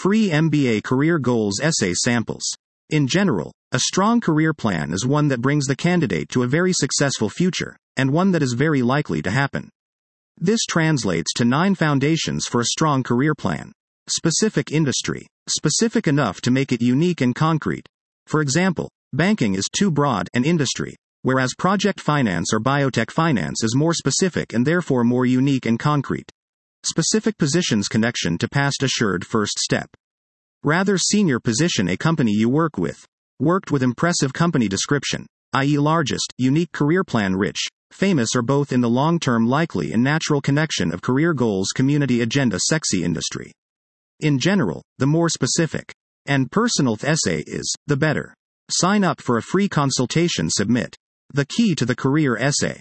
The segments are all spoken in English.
Free MBA Career Goals Essay Samples. In general, a strong career plan is one that brings the candidate to a very successful future, and one that is very likely to happen. This translates to 9 foundations for a strong career plan. Specific industry. Specific enough to make it unique and concrete. For example, banking is too broad an industry, whereas project finance or biotech finance is more specific and therefore more unique and concrete. Specific positions connection to past assured first step. Rather senior position a company you work with. Worked with impressive company description, i.e. largest, unique career plan rich, famous or both in the long-term likely and natural connection of career goals community agenda sexy industry. In general, the more specific and personal the essay is, the better. Sign up for a free consultation submit. The key to the career essay.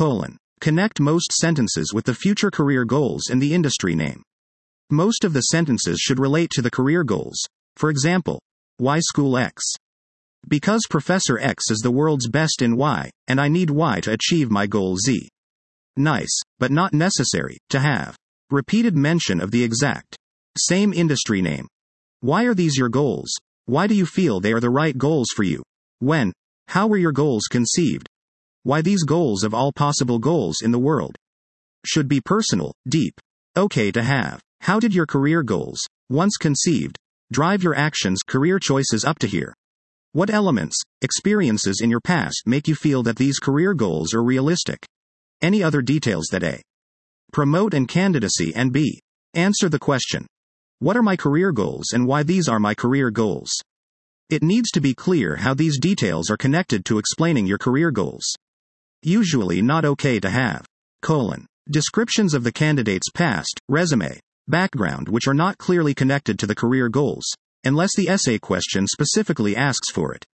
Connect most sentences with the future career goals and the industry name. Most of the sentences should relate to the career goals. For example, why school X? Because Professor X is the world's best in Y, and I need Y to achieve my goal Z. Nice, but not necessary, to have. Repeated mention of the exact same industry name. Why are these your goals? Why do you feel they are the right goals for you? When? How were your goals conceived? Why these goals of all possible goals in the world? Should be personal, deep. Okay to have. How did your career goals, once conceived, drive your actions, career choices up to here? What elements, experiences in your past make you feel that these career goals are realistic? Any other details that A. Promote and candidacy and B. Answer the question. What are my career goals and why these are my career goals? It needs to be clear how these details are connected to explaining your career goals. Usually not okay to have. Descriptions of the candidate's past, resume, background which are not clearly connected to the career goals, unless the essay question specifically asks for it.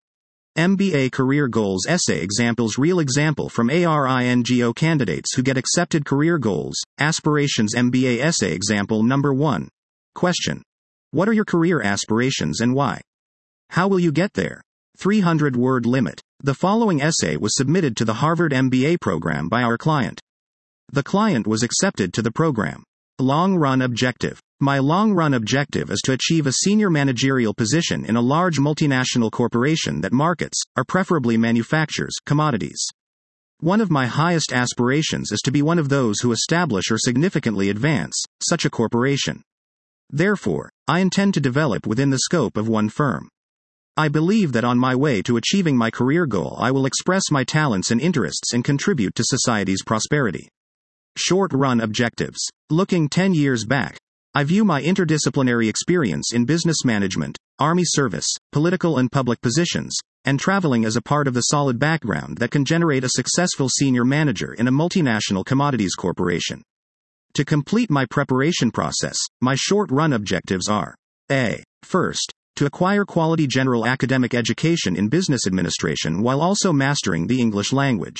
MBA Career Goals Essay Examples Real example from ARINGO candidates who get accepted career goals, aspirations MBA Essay Example number 1. Question. What are your career aspirations and why? How will you get there? 300-word limit. The following essay was submitted to the Harvard MBA program by our client. The client was accepted to the program. Long-run objective. My long-run objective is to achieve a senior managerial position in a large multinational corporation that markets, or preferably manufactures, commodities. One of my highest aspirations is to be one of those who establish or significantly advance such a corporation. Therefore, I intend to develop within the scope of one firm. I believe that on my way to achieving my career goal I will express my talents and interests and contribute to society's prosperity. Short-run objectives. Looking 10 years back, I view my interdisciplinary experience in business management, army service, political and public positions, and traveling as a part of the solid background that can generate a successful senior manager in a multinational commodities corporation. To complete my preparation process, my short-run objectives are: A. First, to acquire quality general academic education in business administration while also mastering the English language.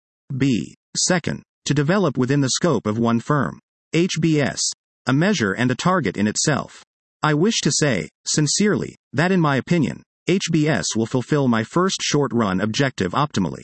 B. Second, to develop within the scope of one firm. HBS. A measure and a target in itself. I wish to say, sincerely, that in my opinion, HBS will fulfill my first short-run objective optimally.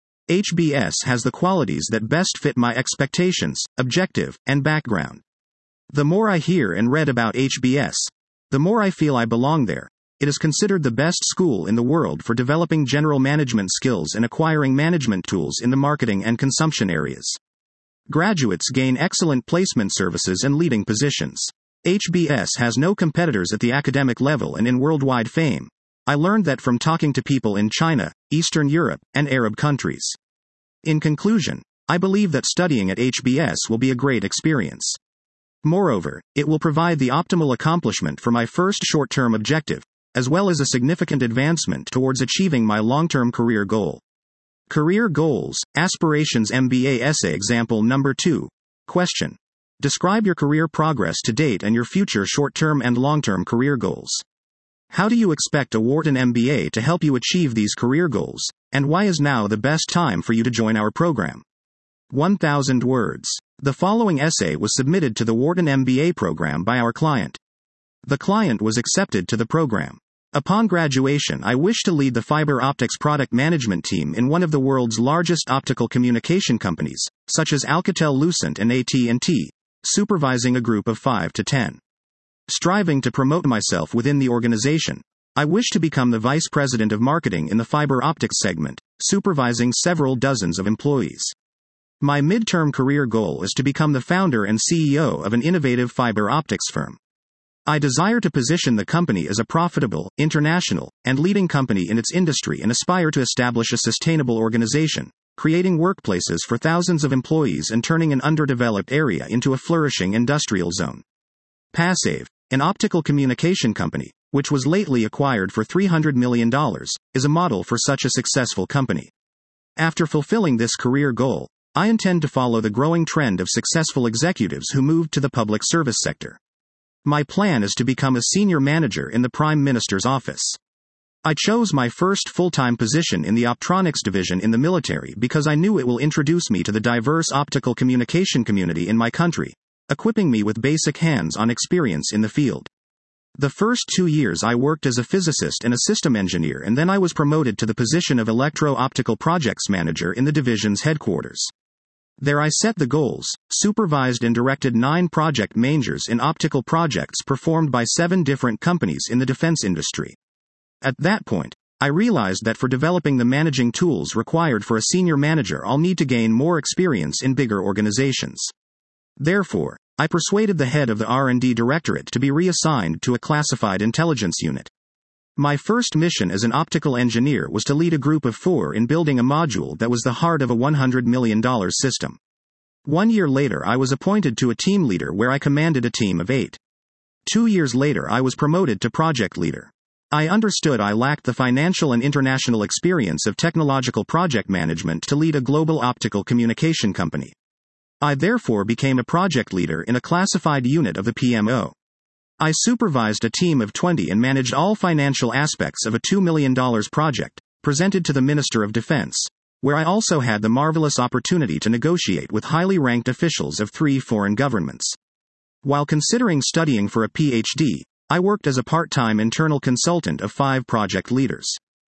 HBS has the qualities that best fit my expectations, objective, and background. The more I hear and read about HBS, the more I feel I belong there. It is considered the best school in the world for developing general management skills and acquiring management tools in the marketing and consumption areas. Graduates gain excellent placement services and leading positions. HBS has no competitors at the academic level and in worldwide fame. I learned that from talking to people in China, Eastern Europe, and Arab countries. In conclusion, I believe that studying at HBS will be a great experience. Moreover, it will provide the optimal accomplishment for my first short-term objective, as well as a significant advancement towards achieving my long-term career goal. Career Goals, Aspirations MBA Essay Example number 2. Question. Describe your career progress to date and your future short-term and long-term career goals. How do you expect a Wharton MBA to help you achieve these career goals, and why is now the best time for you to join our program? 1,000 words. The following essay was submitted to the Wharton MBA program by our client. The client was accepted to the program. Upon graduation, I wish to lead the fiber optics product management team in one of the world's largest optical communication companies, such as Alcatel-Lucent and AT&T, supervising a group of 5 to 10 Striving to promote myself within the organization, I wish to become the Vice President of Marketing in the fiber optics segment, supervising several dozens of employees. My midterm career goal is to become the founder and CEO of an innovative fiber optics firm. I desire to position the company as a profitable, international, and leading company in its industry and aspire to establish a sustainable organization, creating workplaces for thousands of employees and turning an underdeveloped area into a flourishing industrial zone. Passave, an optical communication company, which was lately acquired for $300 million, is a model for such a successful company. After fulfilling this career goal, I intend to follow the growing trend of successful executives who moved to the public service sector. My plan is to become a senior manager in the Prime Minister's office. I chose my first full-time position in the optronics division in the military because I knew it will introduce me to the diverse optical communication community in my country, equipping me with basic hands-on experience in the field. The first 2 years I worked as a physicist and a system engineer, and then I was promoted to the position of electro-optical projects manager in the division's headquarters. There I set the goals, supervised and directed 9 project managers in optical projects performed by 7 different companies in the defense industry. At that point, I realized that for developing the managing tools required for a senior manager, I'll need to gain more experience in bigger organizations. Therefore, I persuaded the head of the R&D directorate to be reassigned to a classified intelligence unit. My first mission as an optical engineer was to lead a group of 4 in building a module that was the heart of a $100 million system. 1 year later, I was appointed to a team leader where I commanded a team of 8. 2 years later, I was promoted to project leader. I understood I lacked the financial and international experience of technological project management to lead a global optical communication company. I therefore became a project leader in a classified unit of the PMO. I supervised a team of 20 and managed all financial aspects of a $2 million project, presented to the Minister of Defense, where I also had the marvelous opportunity to negotiate with highly ranked officials of 3 foreign governments. While considering studying for a PhD, I worked as a part-time internal consultant of 5 project leaders.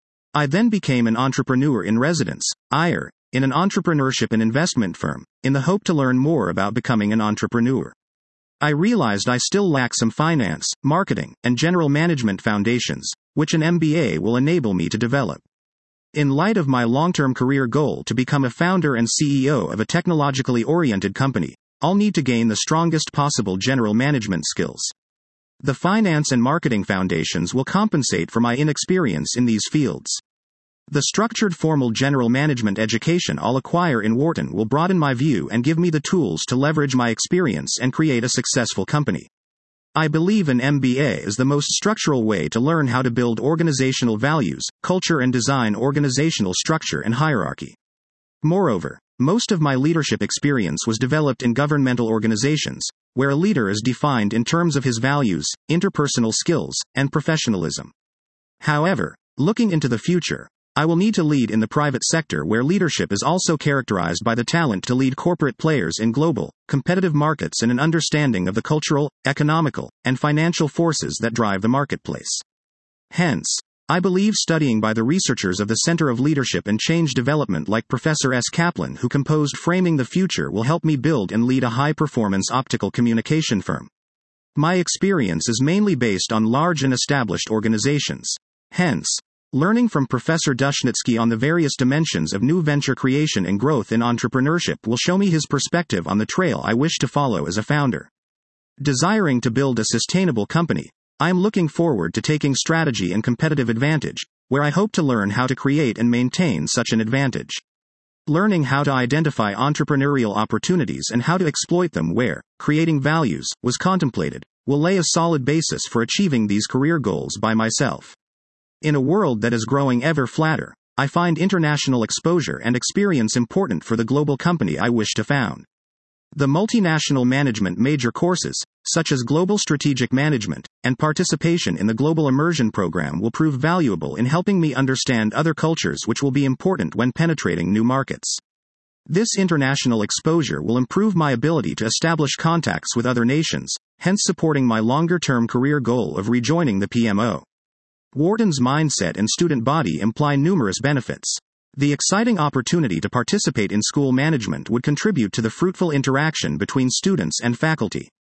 I then became an entrepreneur in residence, IR, in an entrepreneurship and investment firm, in the hope to learn more about becoming an entrepreneur. I realized I still lack some finance, marketing, and general management foundations, which an MBA will enable me to develop. In light of my long-term career goal to become a founder and CEO of a technologically oriented company, I'll need to gain the strongest possible general management skills. The finance and marketing foundations will compensate for my inexperience in these fields. The structured formal general management education I'll acquire in Wharton will broaden my view and give me the tools to leverage my experience and create a successful company. I believe an MBA is the most structural way to learn how to build organizational values, culture, and design organizational structure and hierarchy. Moreover, most of my leadership experience was developed in governmental organizations, where a leader is defined in terms of his values, interpersonal skills, and professionalism. However, looking into the future, I will need to lead in the private sector, where leadership is also characterized by the talent to lead corporate players in global, competitive markets and an understanding of the cultural, economical, and financial forces that drive the marketplace. Hence, I believe studying by the researchers of the Center of Leadership and Change Development like Professor S. Kaplan, who composed Framing the Future, will help me build and lead a high-performance optical communication firm. My experience is mainly based on large and established organizations. Hence, learning from Professor Dushnitsky on the various dimensions of new venture creation and growth in entrepreneurship will show me his perspective on the trail I wish to follow as a founder. Desiring to build a sustainable company, I am looking forward to taking strategy and competitive advantage, where I hope to learn how to create and maintain such an advantage. Learning how to identify entrepreneurial opportunities and how to exploit them where creating values was contemplated will lay a solid basis for achieving these career goals by myself. In a world that is growing ever flatter, I find international exposure and experience important for the global company I wish to found. The multinational management major courses, such as Global Strategic Management, and participation in the Global Immersion Program will prove valuable in helping me understand other cultures, which will be important when penetrating new markets. This international exposure will improve my ability to establish contacts with other nations, hence supporting my longer-term career goal of rejoining the PMO. Wharton's mindset and student body imply numerous benefits. The exciting opportunity to participate in school management would contribute to the fruitful interaction between students and faculty.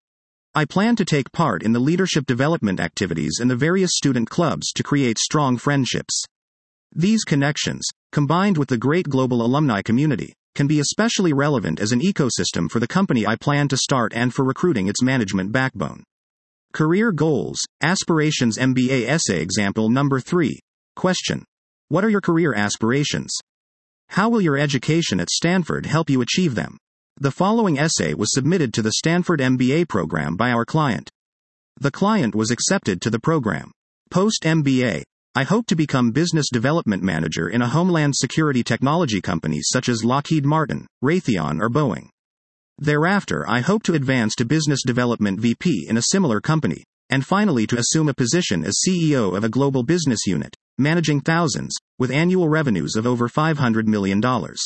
I plan to take part in the leadership development activities in the various student clubs to create strong friendships. These connections, combined with the great global alumni community, can be especially relevant as an ecosystem for the company I plan to start and for recruiting its management backbone. Career Goals, Aspirations MBA Essay Example Number 3. Question. What are your career aspirations? How will your education at Stanford help you achieve them? The following essay was submitted to the Stanford MBA program by our client. The client was accepted to the program. Post-MBA, I hope to become business development manager in a homeland security technology company such as Lockheed Martin, Raytheon or Boeing. Thereafter, I hope to advance to business development VP in a similar company, and finally to assume a position as CEO of a global business unit, managing thousands, with annual revenues of over $500 million.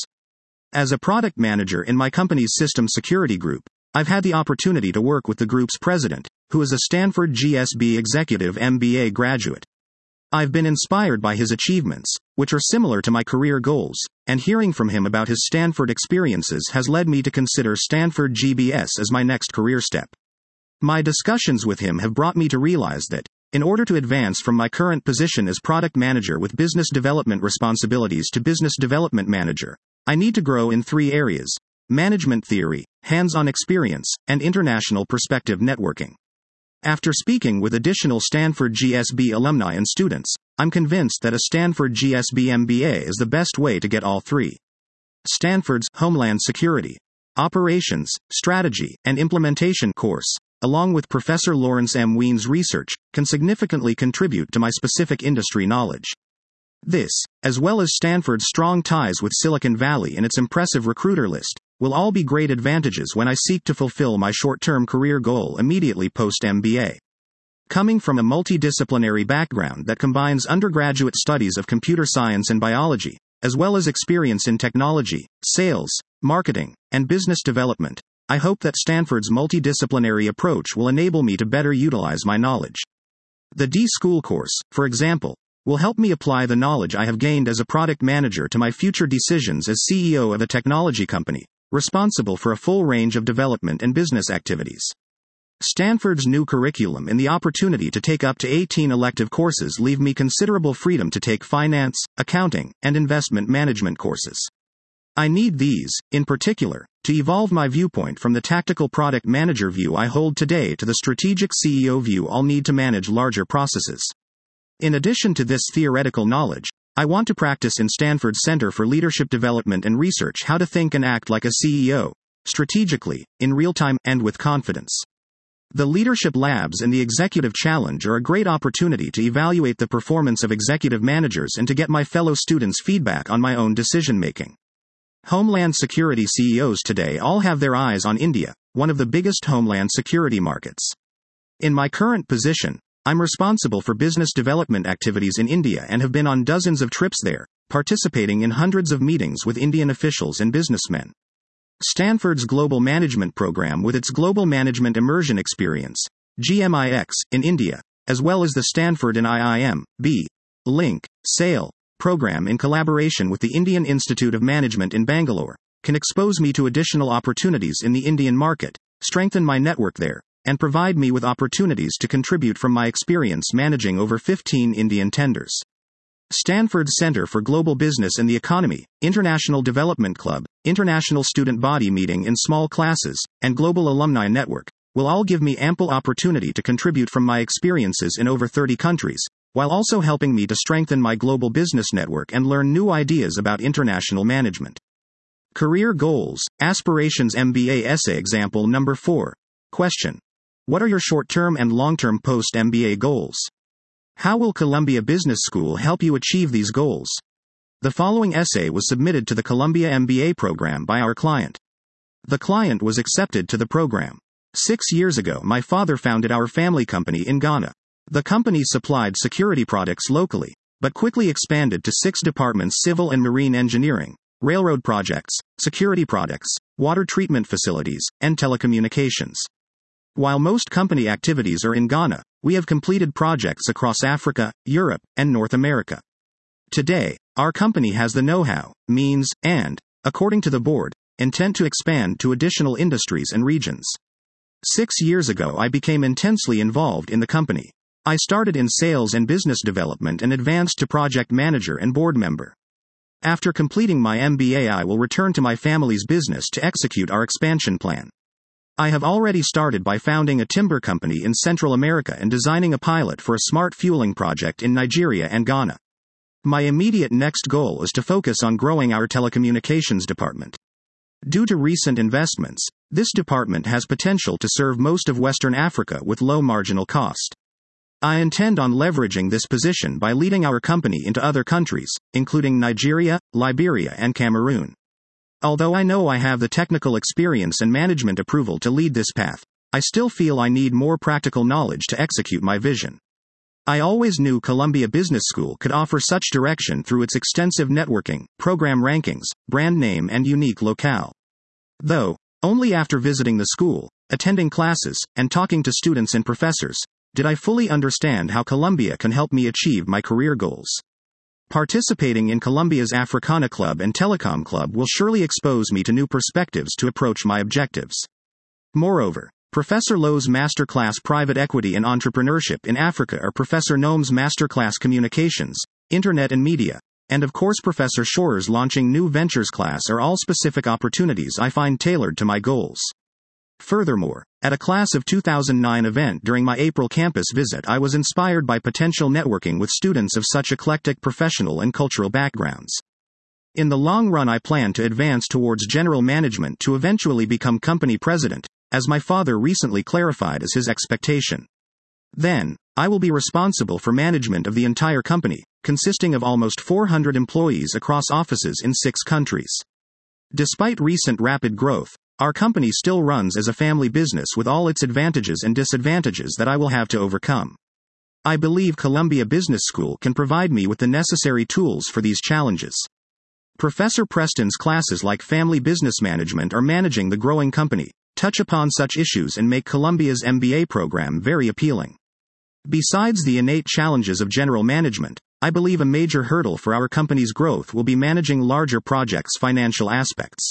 As a product manager in my company's system security group, I've had the opportunity to work with the group's president, who is a Stanford GSB executive MBA graduate. I've been inspired by his achievements, which are similar to my career goals, and hearing from him about his Stanford experiences has led me to consider Stanford GBS as my next career step. My discussions with him have brought me to realize that, in order to advance from my current position as product manager with business development responsibilities to business development manager, I need to grow in 3 areas: management theory, hands-on experience, and international perspective networking. After speaking with additional Stanford GSB alumni and students, I'm convinced that a Stanford GSB MBA is the best way to get all 3. Stanford's Homeland Security, Operations, Strategy, and Implementation course, along with Professor Lawrence M. Wien's research, can significantly contribute to my specific industry knowledge. This, as well as Stanford's strong ties with Silicon Valley and its impressive recruiter list, will all be great advantages when I seek to fulfill my short-term career goal immediately post-MBA. Coming from a multidisciplinary background that combines undergraduate studies of computer science and biology, as well as experience in technology, sales, marketing, and business development, I hope that Stanford's multidisciplinary approach will enable me to better utilize my knowledge. The D-School course, for example, will help me apply the knowledge I have gained as a product manager to my future decisions as CEO of a technology company, responsible for a full range of development and business activities. Stanford's new curriculum and the opportunity to take up to 18 elective courses leave me considerable freedom to take finance, accounting, and investment management courses. I need these, in particular, to evolve my viewpoint from the tactical product manager view I hold today to the strategic CEO view I'll need to manage larger processes. In addition to this theoretical knowledge, I want to practice in Stanford's Center for Leadership Development and Research how to think and act like a CEO, strategically, in real time, and with confidence. The Leadership Labs and the Executive Challenge are a great opportunity to evaluate the performance of executive managers and to get my fellow students' feedback on my own decision-making. Homeland Security CEOs today all have their eyes on India, one of the biggest homeland security markets. In my current position, I'm responsible for business development activities in India and have been on dozens of trips there, participating in hundreds of meetings with Indian officials and businessmen. Stanford's Global Management Program with its Global Management Immersion Experience, GMIX, in India, as well as the Stanford and IIM, B. Link, SAIL, program in collaboration with the Indian Institute of Management in Bangalore, can expose me to additional opportunities in the Indian market, strengthen my network there, and provide me with opportunities to contribute from my experience managing over 15 Indian tenders. Stanford's Center for Global Business and the Economy, International Development Club, International Student Body Meeting in Small Classes, and Global Alumni Network, will all give me ample opportunity to contribute from my experiences in over 30 countries, while also helping me to strengthen my global business network and learn new ideas about international management. Career Goals, Aspirations MBA Essay Example Number 4. Question. What are your short-term and long-term post-MBA goals? How will Columbia Business School help you achieve these goals? The following essay was submitted to the Columbia MBA program by our client. The client was accepted to the program. 6 years ago, my father founded our family company in Ghana. The company supplied security products locally, but quickly expanded to 6 departments: civil and marine engineering, railroad projects, security products, water treatment facilities, and telecommunications. While most company activities are in Ghana, we have completed projects across Africa, Europe, and North America. Today, our company has the know-how, means, and, according to the board, intent to expand to additional industries and regions. 6 years ago, I became intensely involved in the company. I started in sales and business development and advanced to project manager and board member. After completing my MBA, I will return to my family's business to execute our expansion plan. I have already started by founding a timber company in Central America and designing a pilot for a smart fueling project in Nigeria and Ghana. My immediate next goal is to focus on growing our telecommunications department. Due to recent investments, this department has potential to serve most of Western Africa with low marginal cost. I intend on leveraging this position by leading our company into other countries, including Nigeria, Liberia, and Cameroon. Although I know I have the technical experience and management approval to lead this path, I still feel I need more practical knowledge to execute my vision. I always knew Columbia Business School could offer such direction through its extensive networking, program rankings, brand name, and unique locale. Though, only after visiting the school, attending classes, and talking to students and professors, did I fully understand how Columbia can help me achieve my career goals. Participating in Columbia's Africana Club and Telecom Club will surely expose me to new perspectives to approach my objectives. Moreover, Professor Lowe's Masterclass Private Equity and Entrepreneurship in Africa or Professor Noam's Masterclass Communications, Internet and Media, and of course Professor Shorer's Launching New Ventures class are all specific opportunities I find tailored to my goals. Furthermore, at a class of 2009 event during my April campus visit, I was inspired by potential networking with students of such eclectic professional and cultural backgrounds. In the long run, I plan to advance towards general management to eventually become company president, as my father recently clarified as his expectation. Then, I will be responsible for management of the entire company, consisting of almost 400 employees across offices in 6 countries. Despite recent rapid growth, our company still runs as a family business with all its advantages and disadvantages that I will have to overcome. I believe Columbia Business School can provide me with the necessary tools for these challenges. Professor Preston's classes like Family Business Management or Managing the Growing Company touch upon such issues and make Columbia's MBA program very appealing. Besides the innate challenges of general management, I believe a major hurdle for our company's growth will be managing larger projects' financial aspects.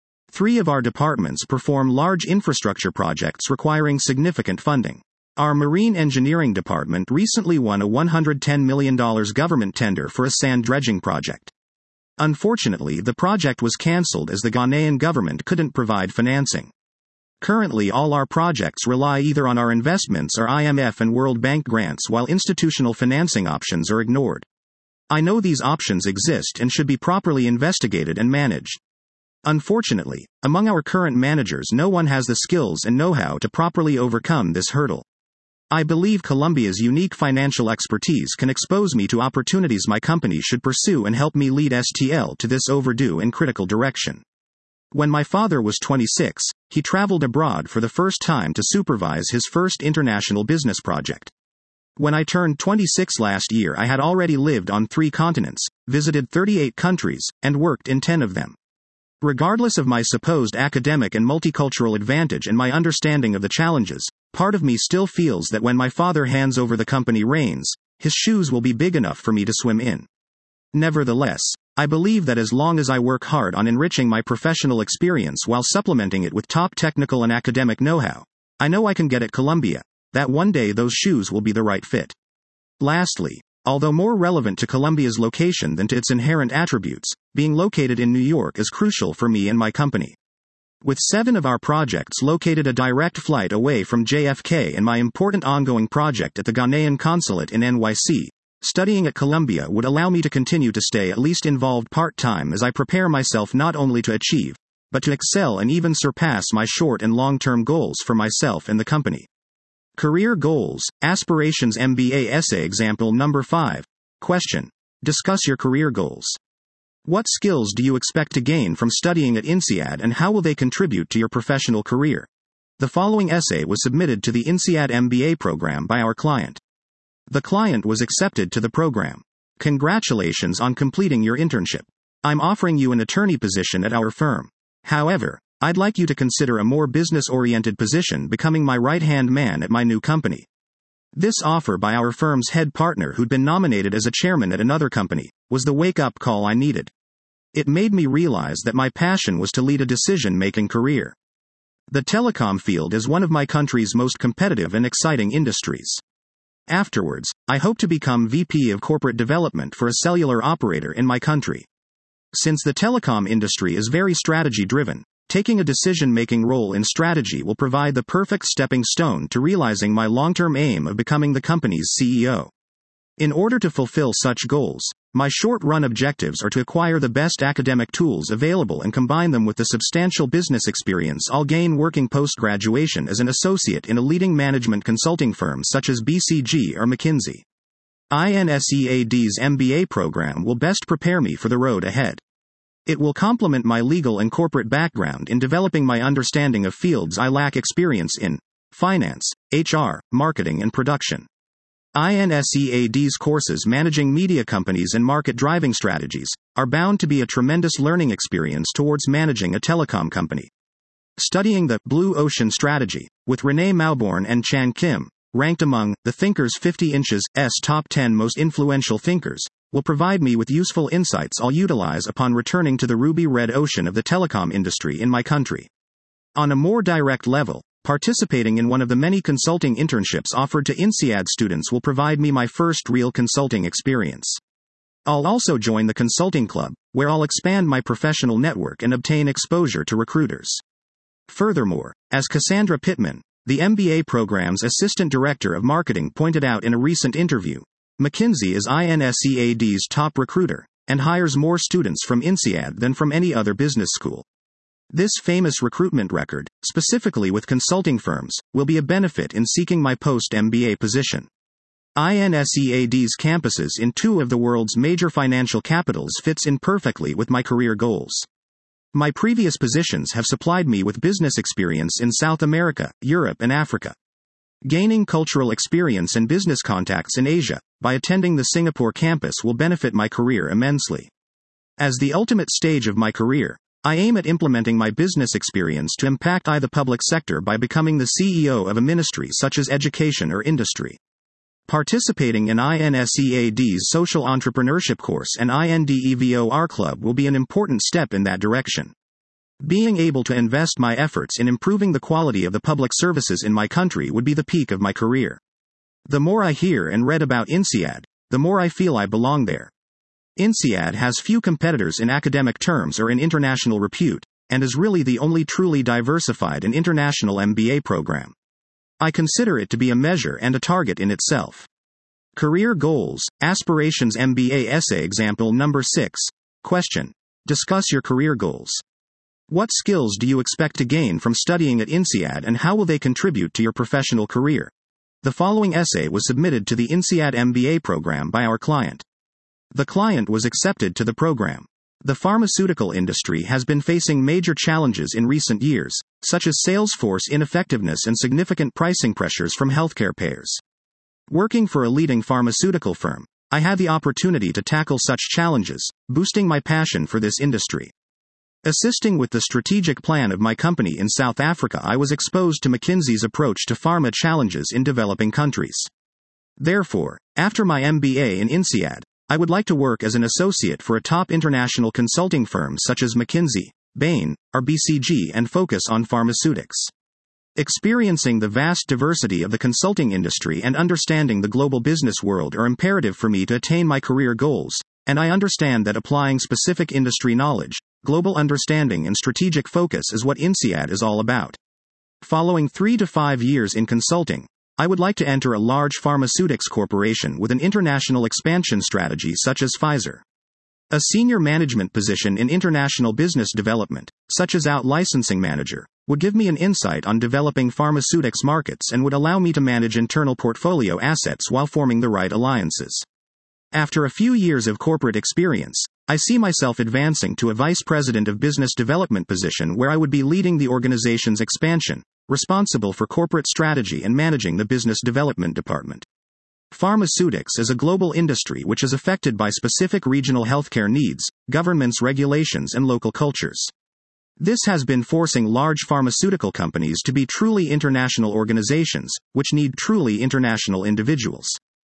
3 of our departments perform large infrastructure projects requiring significant funding. Our marine engineering department recently won a $110 million government tender for a sand dredging project. Unfortunately, the project was cancelled as the Ghanaian government couldn't provide financing. Currently, all our projects rely either on our investments or IMF and World Bank grants, while institutional financing options are ignored. I know these options exist and should be properly investigated and managed. Unfortunately, among our current managers, no one has the skills and know-how to properly overcome this hurdle. I believe Columbia's unique financial expertise can expose me to opportunities my company should pursue and help me lead STL to this overdue and critical direction. When my father was 26, he traveled abroad for the first time to supervise his first international business project. When I turned 26 last year, I had already lived on 3 continents, visited 38 countries, and worked in 10 of them. Regardless of my supposed academic and multicultural advantage and my understanding of the challenges, part of me still feels that when my father hands over the company reins, his shoes will be big enough for me to swim in. Nevertheless, I believe that as long as I work hard on enriching my professional experience while supplementing it with top technical and academic know-how, I know I can get at Columbia, that one day those shoes will be the right fit. Lastly, although more relevant to Columbia's location than to its inherent attributes, being located in New York is crucial for me and my company. With 7 of our projects located a direct flight away from JFK and my important ongoing project at the Ghanaian consulate in NYC, studying at Columbia would allow me to continue to stay at least involved part-time as I prepare myself not only to achieve, but to excel and even surpass my short and long-term goals for myself and the company. Career Goals, Aspirations MBA Essay Example Number 5. Question. Discuss your career goals. What skills do you expect to gain from studying at INSEAD and how will they contribute to your professional career? The following essay was submitted to the INSEAD MBA program by our client. The client was accepted to the program. Congratulations on completing your internship. I'm offering you an attorney position at our firm. However, I'd like you to consider a more business-oriented position, becoming my right-hand man at my new company. This offer by our firm's head partner, who'd been nominated as a chairman at another company, was the wake-up call I needed. It made me realize that my passion was to lead a decision-making career. The telecom field is one of my country's most competitive and exciting industries. Afterwards, I hope to become VP of Corporate Development for a cellular operator in my country. Since the telecom industry is very strategy-driven, taking a decision-making role in strategy will provide the perfect stepping stone to realizing my long-term aim of becoming the company's CEO. In order to fulfill such goals, my short-run objectives are to acquire the best academic tools available and combine them with the substantial business experience I'll gain working post-graduation as an associate in a leading management consulting firm such as BCG or McKinsey. INSEAD's MBA program will best prepare me for the road ahead. It will complement my legal and corporate background in developing my understanding of fields I lack experience in: finance, HR, marketing and production. INSEAD's courses managing media companies and market driving strategies are bound to be a tremendous learning experience towards managing a telecom company. Studying the Blue Ocean Strategy with Renee Mauborgne and Chan Kim, ranked among the Thinkers 50 Inch's top 10 most influential thinkers, will provide me with useful insights I'll utilize upon returning to the ruby red ocean of the telecom industry in my country. On a more direct level, participating in one of the many consulting internships offered to INSEAD students will provide me my first real consulting experience. I'll also join the consulting club, where I'll expand my professional network and obtain exposure to recruiters. Furthermore, as Cassandra Pittman, the MBA program's Assistant Director of Marketing, pointed out in a recent interview, McKinsey is INSEAD's top recruiter, and hires more students from INSEAD than from any other business school. This famous recruitment record, specifically with consulting firms, will be a benefit in seeking my post-MBA position. INSEAD's campuses in two of the world's major financial capitals fits in perfectly with my career goals. My previous positions have supplied me with business experience in South America, Europe and Africa. Gaining cultural experience and business contacts in Asia by attending the Singapore campus will benefit my career immensely. As the ultimate stage of my career, I aim at implementing my business experience to impact the public sector by becoming the CEO of a ministry such as education or industry. Participating in INSEAD's Social Entrepreneurship course and INDEVOR Club will be an important step in that direction. Being able to invest my efforts in improving the quality of the public services in my country would be the peak of my career. The more I hear and read about INSEAD, the more I feel I belong there. INSEAD has few competitors in academic terms or in international repute, and is really the only truly diversified and international MBA program. I consider it to be a measure and a target in itself. Career Goals, Aspirations MBA Essay Example Number 6. Question. Discuss your career goals. What skills do you expect to gain from studying at INSEAD and how will they contribute to your professional career? The following essay was submitted to the INSEAD MBA program by our client. The client was accepted to the program. The pharmaceutical industry has been facing major challenges in recent years, such as sales force ineffectiveness and significant pricing pressures from healthcare payers. Working for a leading pharmaceutical firm, I had the opportunity to tackle such challenges, boosting my passion for this industry. Assisting with the strategic plan of my company in South Africa, I was exposed to McKinsey's approach to pharma challenges in developing countries. Therefore, after my MBA in INSEAD, I would like to work as an associate for a top international consulting firm such as McKinsey, Bain, or BCG and focus on pharmaceutics. Experiencing the vast diversity of the consulting industry and understanding the global business world are imperative for me to attain my career goals, and I understand that applying specific industry knowledge, global understanding and strategic focus is what INSEAD is all about. Following 3 to 5 years in consulting, I would like to enter a large pharmaceutics corporation with an international expansion strategy such as Pfizer. A senior management position in international business development, such as out-licensing manager, would give me an insight on developing pharmaceutics markets and would allow me to manage internal portfolio assets while forming the right alliances. After a few years of corporate experience, I see myself advancing to a vice president of business development position where I would be leading the organization's expansion, responsible for corporate strategy and managing the business development department. Pharmaceutics is a global industry which is affected by specific regional healthcare needs, governments' regulations and local cultures. This has been forcing large pharmaceutical companies to be truly international organizations, which need truly international individuals.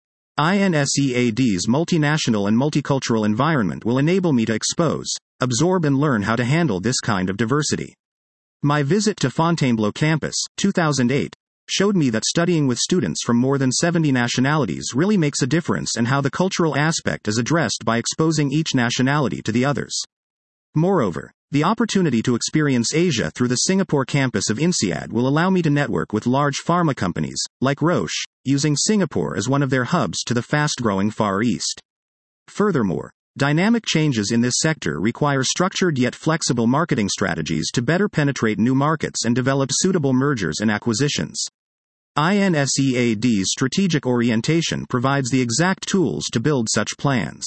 INSEAD's multinational and multicultural environment will enable me to expose, absorb and learn how to handle this kind of diversity. My visit to Fontainebleau campus, 2008, showed me that studying with students from more than 70 nationalities really makes a difference, and how the cultural aspect is addressed by exposing each nationality to the others. Moreover, the opportunity to experience Asia through the Singapore campus of INSEAD will allow me to network with large pharma companies, like Roche, using Singapore as one of their hubs to the fast-growing Far East. Furthermore, dynamic changes in this sector require structured yet flexible marketing strategies to better penetrate new markets and develop suitable mergers and acquisitions. INSEAD's strategic orientation provides the exact tools to build such plans.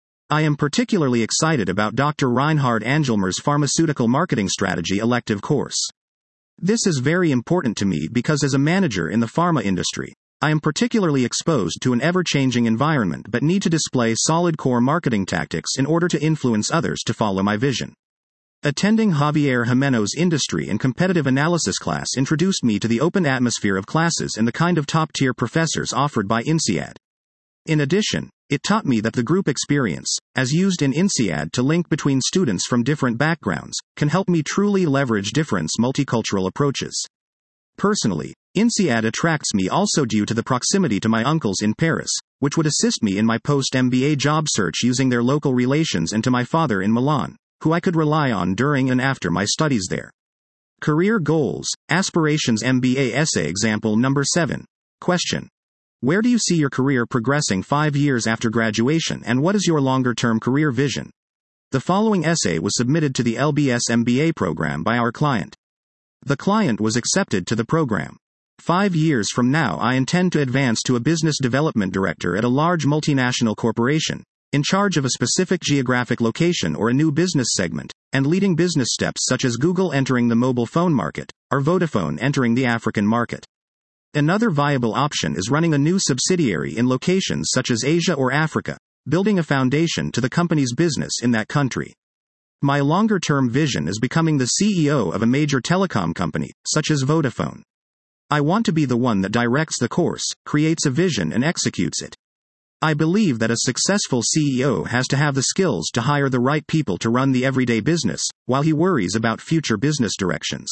I am particularly excited about Dr. Reinhard Angelmer's Pharmaceutical Marketing Strategy elective course. This is very important to me because as a manager in the pharma industry, I am particularly exposed to an ever-changing environment but need to display solid core marketing tactics in order to influence others to follow my vision. Attending Javier Jimeno's Industry and Competitive Analysis class introduced me to the open atmosphere of classes and the kind of top-tier professors offered by INSEAD. In addition, it taught me that the group experience, as used in INSEAD to link between students from different backgrounds, can help me truly leverage different multicultural approaches. Personally, INSEAD attracts me also due to the proximity to my uncles in Paris, which would assist me in my post-MBA job search using their local relations, and to my father in Milan, who I could rely on during and after my studies there. Career Goals, Aspirations MBA Essay Example Number 7. Question. Where do you see your career progressing 5 years after graduation, and what is your longer-term career vision? The following essay was submitted to the LBS MBA program by our client. The client was accepted to the program. 5 years from now, I intend to advance to a business development director at a large multinational corporation, in charge of a specific geographic location or a new business segment, and leading business steps such as Google entering the mobile phone market, or Vodafone entering the African market. Another viable option is running a new subsidiary in locations such as Asia or Africa, building a foundation to the company's business in that country. My longer-term vision is becoming the CEO of a major telecom company, such as Vodafone. I want to be the one that directs the course, creates a vision and executes it. I believe that a successful CEO has to have the skills to hire the right people to run the everyday business, while he worries about future business directions.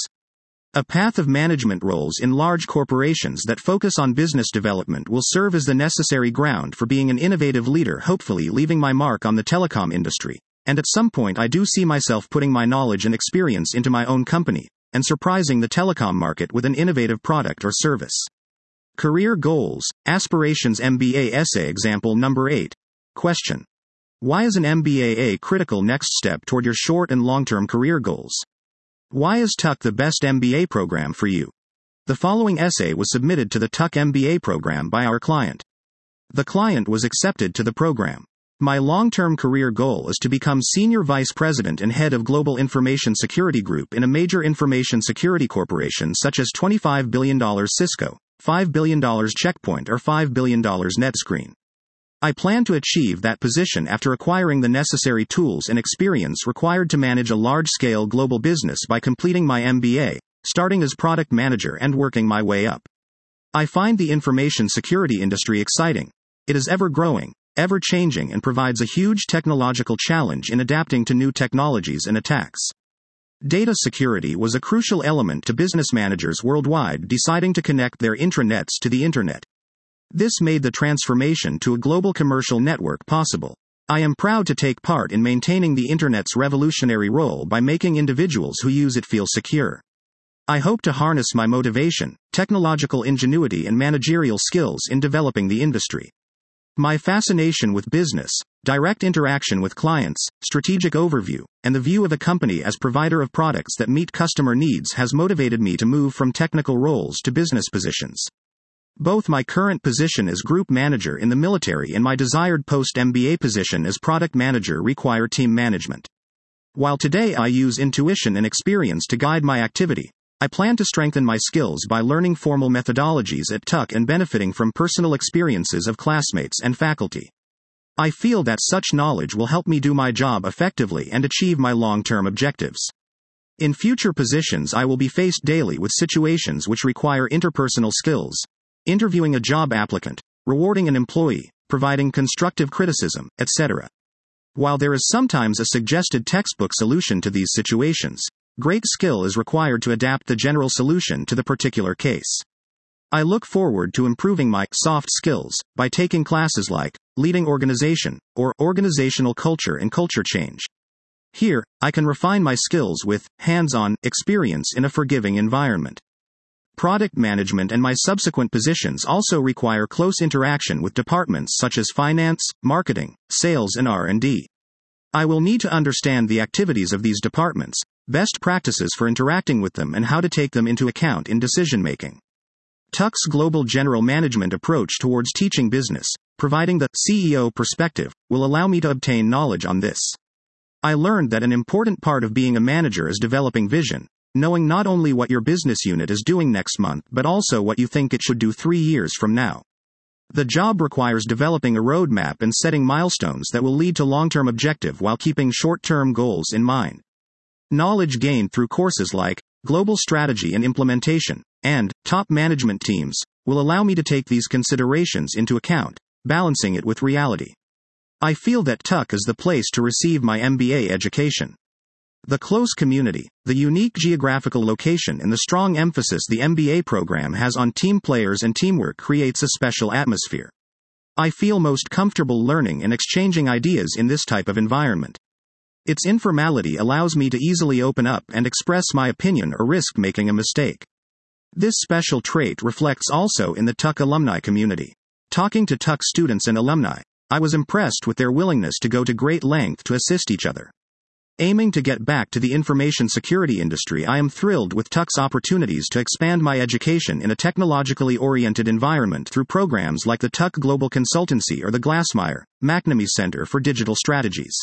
A path of management roles in large corporations that focus on business development will serve as the necessary ground for being an innovative leader, hopefully leaving my mark on the telecom industry. And at some point I do see myself putting my knowledge and experience into my own company, and surprising the telecom market with an innovative product or service. Career Goals, Aspirations MBA Essay Example Number 8. Question. Why is an MBA a critical next step toward your short and long-term career goals? Why is TUC the best MBA program for you? The following essay was submitted to the TUC MBA program by our client. The client was accepted to the program. My long-term career goal is to become Senior Vice President and Head of Global Information Security Group in a major information security corporation such as $25 billion Cisco, $5 billion Check Point, or $5 billion NetScreen. I plan to achieve that position after acquiring the necessary tools and experience required to manage a large-scale global business by completing my MBA, starting as product manager and working my way up. I find the information security industry exciting. It is ever-growing, ever-changing, and provides a huge technological challenge in adapting to new technologies and attacks. Data security was a crucial element to business managers worldwide deciding to connect their intranets to the internet. This made the transformation to a global commercial network possible. I am proud to take part in maintaining the internet's revolutionary role by making individuals who use it feel secure. I hope to harness my motivation, technological ingenuity, and managerial skills in developing the industry. My fascination with business, direct interaction with clients, strategic overview, and the view of a company as provider of products that meet customer needs has motivated me to move from technical roles to business positions. Both my current position as group manager in the military and my desired post-MBA position as product manager require team management. While today I use intuition and experience to guide my activity, I plan to strengthen my skills by learning formal methodologies at TUC and benefiting from personal experiences of classmates and faculty. I feel that such knowledge will help me do my job effectively and achieve my long-term objectives. In future positions, I will be faced daily with situations which require interpersonal skills, interviewing a job applicant, rewarding an employee, providing constructive criticism, etc. While there is sometimes a suggested textbook solution to these situations, Great skill is required to adapt the general solution to the particular case. I look forward to improving my soft skills by taking classes like Leading Organization or Organizational Culture and Culture Change. Here, I can refine my skills with hands-on experience in a forgiving environment. Product management and my subsequent positions also require close interaction with departments such as finance, marketing, sales, and R&D. I will need to understand the activities of these departments, best practices for interacting with them, and how to take them into account in decision-making. Tuck's global general management approach towards teaching business, providing the CEO perspective, will allow me to obtain knowledge on this. I learned that an important part of being a manager is developing vision, knowing not only what your business unit is doing next month but also what you think it should do 3 years from now. The job requires developing a roadmap and setting milestones that will lead to long-term objective while keeping short-term goals in mind. Knowledge gained through courses like Global Strategy and Implementation and Top Management Teams will allow me to take these considerations into account, balancing it with reality. I feel that Tuck is the place to receive my MBA education. The close community, the unique geographical location, and the strong emphasis the MBA program has on team players and teamwork creates a special atmosphere. I feel most comfortable learning and exchanging ideas in this type of environment. Its informality allows me to easily open up and express my opinion or risk making a mistake. This special trait reflects also in the Tuck alumni community. Talking to Tuck students and alumni, I was impressed with their willingness to go to great length to assist each other. Aiming to get back to the information security industry, I am thrilled with Tuck's opportunities to expand my education in a technologically oriented environment through programs like the Tuck Global Consultancy or the Glassmeyer, McNamee Center for Digital Strategies.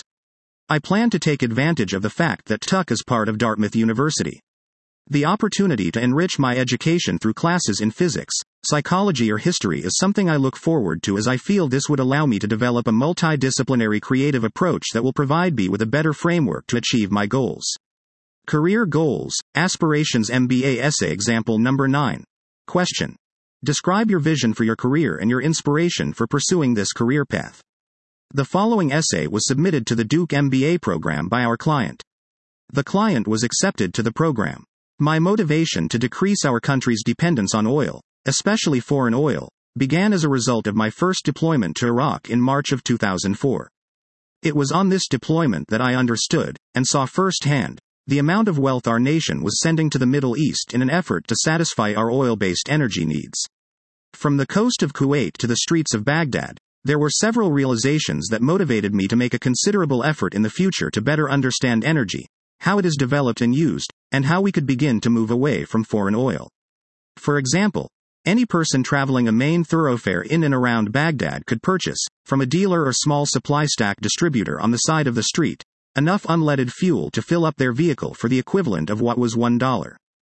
I plan to take advantage of the fact that Tuck is part of Dartmouth University. The opportunity to enrich my education through classes in physics, psychology, or history is something I look forward to, as I feel this would allow me to develop a multidisciplinary creative approach that will provide me with a better framework to achieve my goals. Career Goals, Aspirations MBA Essay Example Number 9. Question. Describe your vision for your career and your inspiration for pursuing this career path. The following essay was submitted to the Duke MBA program by our client. The client was accepted to the program. My motivation to decrease our country's dependence on oil, especially foreign oil, began as a result of my first deployment to Iraq in March of 2004. It was on this deployment that I understood, and saw firsthand, the amount of wealth our nation was sending to the Middle East in an effort to satisfy our oil-based energy needs. From the coast of Kuwait to the streets of Baghdad, there were several realizations that motivated me to make a considerable effort in the future to better understand energy, how it is developed and used, and how we could begin to move away from foreign oil. For example, any person traveling a main thoroughfare in and around Baghdad could purchase, from a dealer or small supply stack distributor on the side of the street, enough unleaded fuel to fill up their vehicle for the equivalent of what was $1.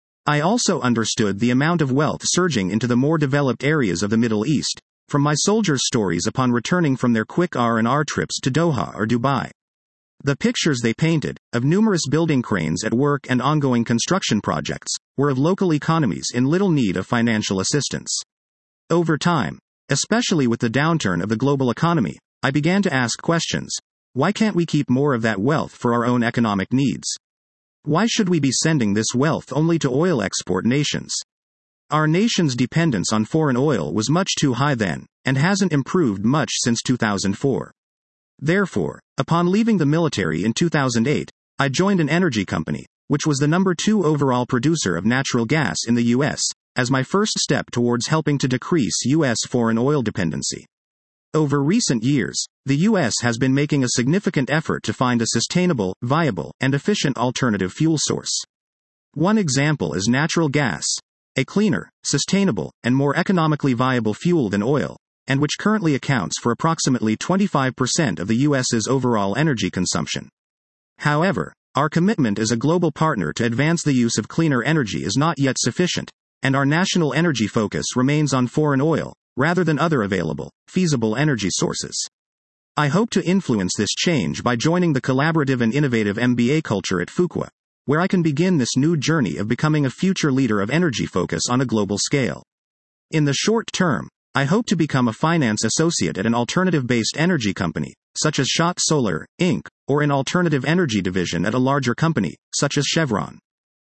I also understood the amount of wealth surging into the more developed areas of the Middle East, from my soldiers' stories upon returning from their quick R&R trips to Doha or Dubai. The pictures they painted, of numerous building cranes at work and ongoing construction projects, were of local economies in little need of financial assistance. Over time, especially with the downturn of the global economy, I began to ask questions. Why can't we keep more of that wealth for our own economic needs? Why should we be sending this wealth only to oil export nations? Our nation's dependence on foreign oil was much too high then, and hasn't improved much since 2004. Therefore, upon leaving the military in 2008, I joined an energy company, which was the number 2 overall producer of natural gas in the U.S., as my first step towards helping to decrease U.S. foreign oil dependency. Over recent years, the U.S. has been making a significant effort to find a sustainable, viable, and efficient alternative fuel source. One example is natural gas, a cleaner, sustainable, and more economically viable fuel than oil, and which currently accounts for approximately 25% of the U.S.'s overall energy consumption. However, our commitment as a global partner to advance the use of cleaner energy is not yet sufficient, and our national energy focus remains on foreign oil, rather than other available, feasible energy sources. I hope to influence this change by joining the collaborative and innovative MBA culture at Fuqua, where I can begin this new journey of becoming a future leader of energy focus on a global scale. In the short term, I hope to become a finance associate at an alternative-based energy company, such as Schott Solar, Inc., or an alternative energy division at a larger company, such as Chevron.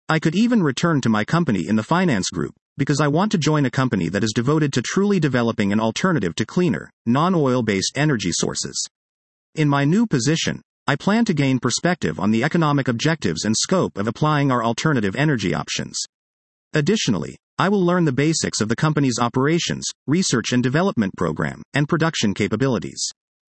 I could even return to my company in the finance group, because I want to join a company that is devoted to truly developing an alternative to cleaner, non-oil-based energy sources. In my new position, I plan to gain perspective on the economic objectives and scope of applying our alternative energy options. Additionally, I will learn the basics of the company's operations, research and development program, and production capabilities.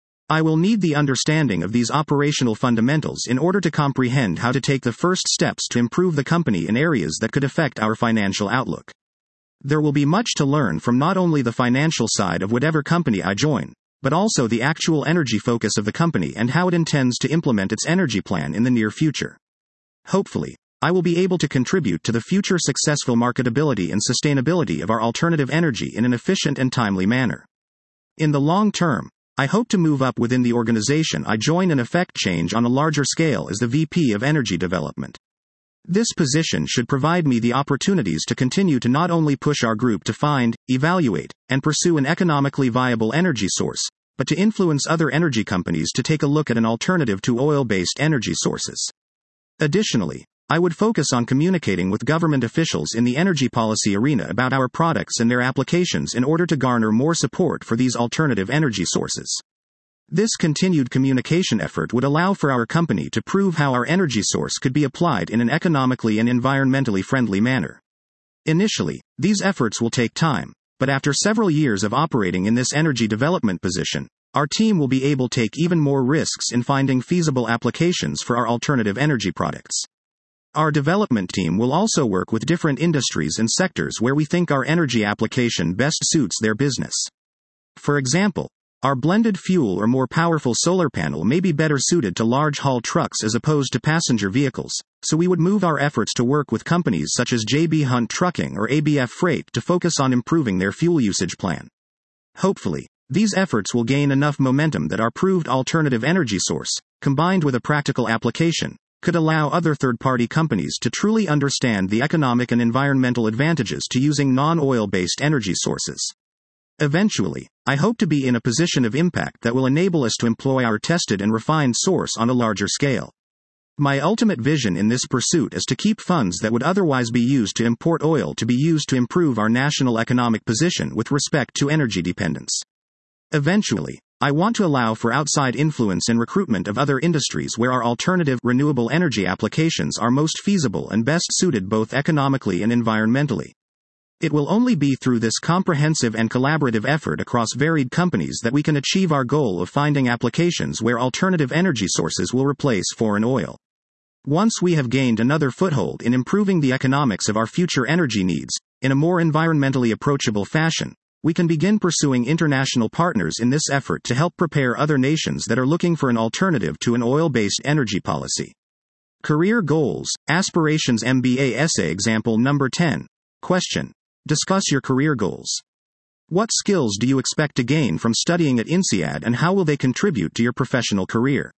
I will need the understanding of these operational fundamentals in order to comprehend how to take the first steps to improve the company in areas that could affect our financial outlook. There will be much to learn from not only the financial side of whatever company I join, but also the actual energy focus of the company and how it intends to implement its energy plan in the near future. Hopefully, I will be able to contribute to the future successful marketability and sustainability of our alternative energy in an efficient and timely manner. In the long term, I hope to move up within the organization I join and effect change on a larger scale as the VP of Energy Development. This position should provide me the opportunities to continue to not only push our group to find, evaluate, and pursue an economically viable energy source, but to influence other energy companies to take a look at an alternative to oil-based energy sources. Additionally, I would focus on communicating with government officials in the energy policy arena about our products and their applications in order to garner more support for these alternative energy sources. This continued communication effort would allow for our company to prove how our energy source could be applied in an economically and environmentally friendly manner. Initially, these efforts will take time, but after several years of operating in this energy development position, our team will be able to take even more risks in finding feasible applications for our alternative energy products. Our development team will also work with different industries and sectors where we think our energy application best suits their business. For example, our blended fuel or more powerful solar panel may be better suited to large haul trucks as opposed to passenger vehicles, so we would move our efforts to work with companies such as J.B. Hunt Trucking or ABF Freight to focus on improving their fuel usage plan. Hopefully, these efforts will gain enough momentum that our proved alternative energy source, combined with a practical application, could allow other third-party companies to truly understand the economic and environmental advantages to using non-oil-based energy sources. Eventually, I hope to be in a position of impact that will enable us to employ our tested and refined source on a larger scale. My ultimate vision in this pursuit is to keep funds that would otherwise be used to import oil to be used to improve our national economic position with respect to energy dependence. Eventually, I want to allow for outside influence and recruitment of other industries where our alternative renewable energy applications are most feasible and best suited both economically and environmentally. It will only be through this comprehensive and collaborative effort across varied companies that we can achieve our goal of finding applications where alternative energy sources will replace foreign oil. Once we have gained another foothold in improving the economics of our future energy needs, in a more environmentally approachable fashion, we can begin pursuing international partners in this effort to help prepare other nations that are looking for an alternative to an oil-based energy policy. Career Goals, Aspirations MBA Essay Example Number 10. Question. Discuss your career goals. What skills do you expect to gain from studying at INSEAD and how will they contribute to your professional career?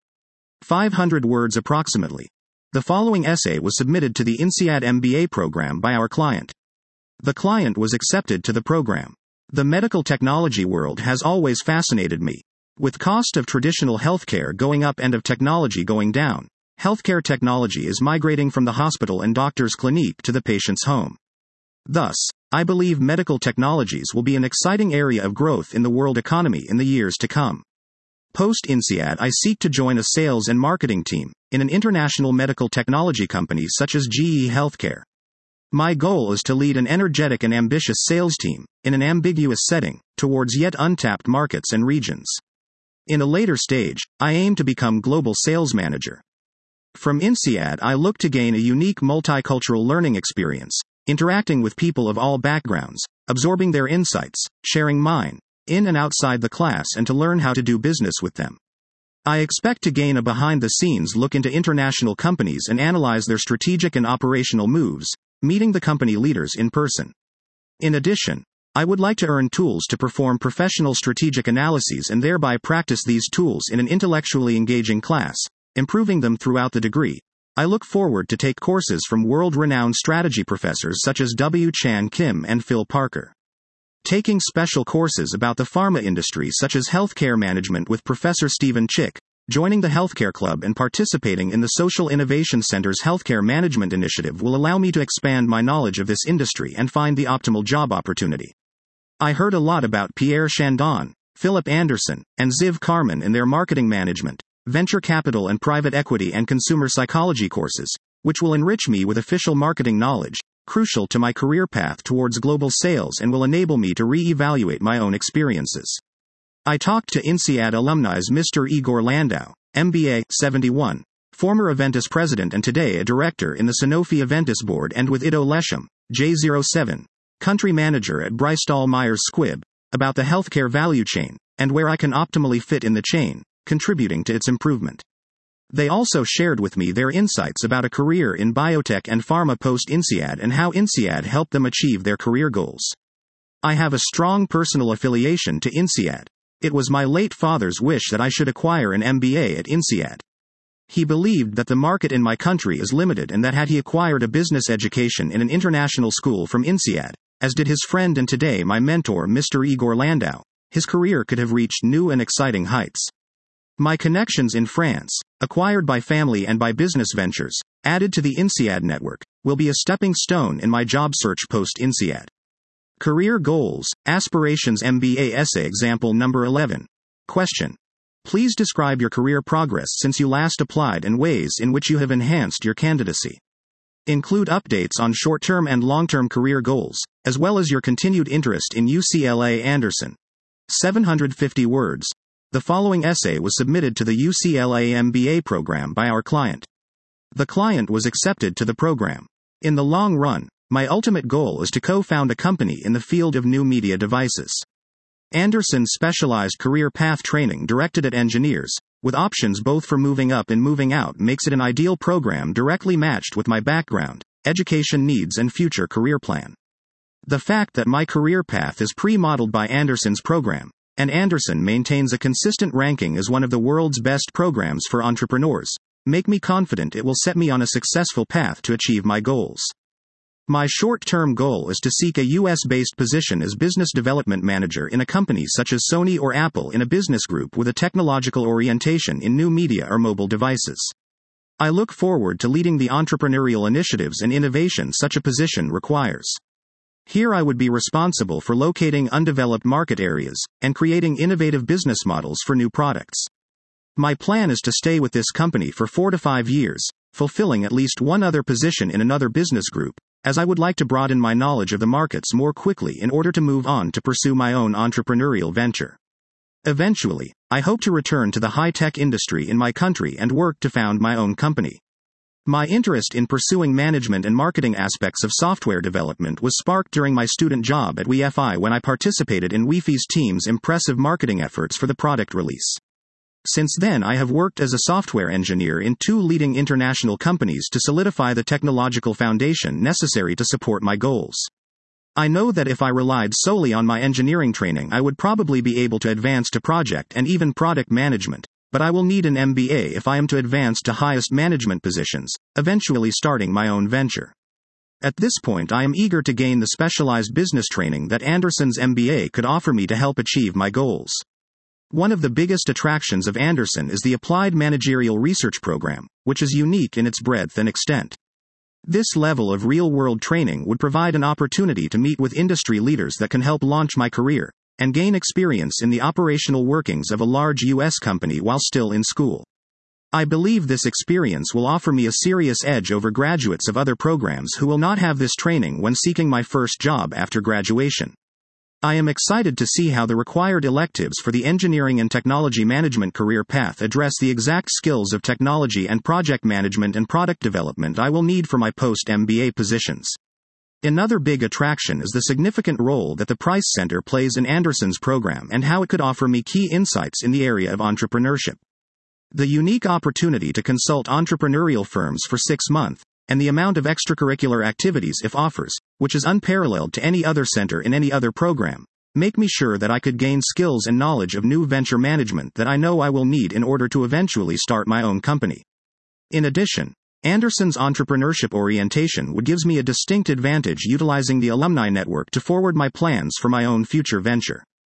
500 words approximately. The following essay was submitted to the INSEAD MBA program by our client. The client was accepted to the program. The medical technology world has always fascinated me. With cost of traditional healthcare going up and of technology going down, healthcare technology is migrating from the hospital and doctor's clinic to the patient's home. Thus, I believe medical technologies will be an exciting area of growth in the world economy in the years to come. Post-INSEAD, I seek to join a sales and marketing team in an international medical technology company such as GE Healthcare. My goal is to lead an energetic and ambitious sales team, in an ambiguous setting, towards yet untapped markets and regions. In a later stage, I aim to become global sales manager. From INSEAD, I look to gain a unique multicultural learning experience, interacting with people of all backgrounds, absorbing their insights, sharing mine, in and outside the class, and to learn how to do business with them. I expect to gain a behind-the-scenes look into international companies and analyze their strategic and operational moves, meeting the company leaders in person. In addition, I would like to earn tools to perform professional strategic analyses and thereby practice these tools in an intellectually engaging class, improving them throughout the degree. I look forward to take courses from world-renowned strategy professors such as W. Chan Kim and Phil Parker. Taking special courses about the pharma industry such as healthcare management with Professor Stephen Chick, Joining the Healthcare Club and participating in the Social Innovation Center's Healthcare Management Initiative will allow me to expand my knowledge of this industry and find the optimal job opportunity. I heard a lot about Pierre Chandon, Philip Anderson, and Ziv Carmen in their marketing management, venture capital and private equity and consumer psychology courses, which will enrich me with official marketing knowledge, crucial to my career path towards global sales, and will enable me to re-evaluate my own experiences. I talked to INSEAD alumni's Mr. Igor Landau, MBA, 71, former Aventis president and today a director in the Sanofi Aventis board, and with Ido Lesham, J07, country manager at Bristol Myers Squibb, about the healthcare value chain, and where I can optimally fit in the chain, contributing to its improvement. They also shared with me their insights about a career in biotech and pharma post-INSEAD and how INSEAD helped them achieve their career goals. I have a strong personal affiliation to INSEAD. It was my late father's wish that I should acquire an MBA at INSEAD. He believed that the market in my country is limited and that had he acquired a business education in an international school from INSEAD, as did his friend and today my mentor Mr. Igor Landau, his career could have reached new and exciting heights. My connections in France, acquired by family and by business ventures, added to the INSEAD network, will be a stepping stone in my job search post-INSEAD. Career Goals, Aspirations MBA Essay Example Number 11. Question. Please describe your career progress since you last applied and ways in which you have enhanced your candidacy. Include updates on short-term and long-term career goals, as well as your continued interest in UCLA Anderson. 750 words. The following essay was submitted to the UCLA MBA program by our client. The client was accepted to the program. In the long run, my ultimate goal is to co-found a company in the field of new media devices. Anderson's specialized career path training directed at engineers, with options both for moving up and moving out, makes it an ideal program directly matched with my background, education needs and future career plan. The fact that my career path is pre-modeled by Anderson's program, and Anderson maintains a consistent ranking as one of the world's best programs for entrepreneurs, make me confident it will set me on a successful path to achieve my goals. My short-term goal is to seek a US-based position as business development manager in a company such as Sony or Apple in a business group with a technological orientation in new media or mobile devices. I look forward to leading the entrepreneurial initiatives and innovation such a position requires. Here I would be responsible for locating undeveloped market areas and creating innovative business models for new products. My plan is to stay with this company for 4 to 5 years, fulfilling at least one other position in another business group, as I would like to broaden my knowledge of the markets more quickly in order to move on to pursue my own entrepreneurial venture. Eventually, I hope to return to the high-tech industry in my country and work to found my own company. My interest in pursuing management and marketing aspects of software development was sparked during my student job at WeFi when I participated in Wi-Fi's team's impressive marketing efforts for the product release. Since then I have worked as a software engineer in 2 leading international companies to solidify the technological foundation necessary to support my goals. I know that if I relied solely on my engineering training I would probably be able to advance to project and even product management, but I will need an MBA if I am to advance to highest management positions, eventually starting my own venture. At this point I am eager to gain the specialized business training that Anderson's MBA could offer me to help achieve my goals. One of the biggest attractions of Anderson is the Applied Managerial Research Program, which is unique in its breadth and extent. This level of real-world training would provide an opportunity to meet with industry leaders that can help launch my career, and gain experience in the operational workings of a large U.S. company while still in school. I believe this experience will offer me a serious edge over graduates of other programs who will not have this training when seeking my first job after graduation. I am excited to see how the required electives for the engineering and technology management career path address the exact skills of technology and project management and product development I will need for my post-MBA positions. Another big attraction is the significant role that the Price Center plays in Anderson's program and how it could offer me key insights in the area of entrepreneurship. The unique opportunity to consult entrepreneurial firms for 6 months, and the amount of extracurricular activities it offers, which is unparalleled to any other center in any other program, make me sure that I could gain skills and knowledge of new venture management that I know I will need in order to eventually start my own company. In addition, Anderson's entrepreneurship orientation would give me a distinct advantage utilizing the alumni network to forward my plans for my own future venture.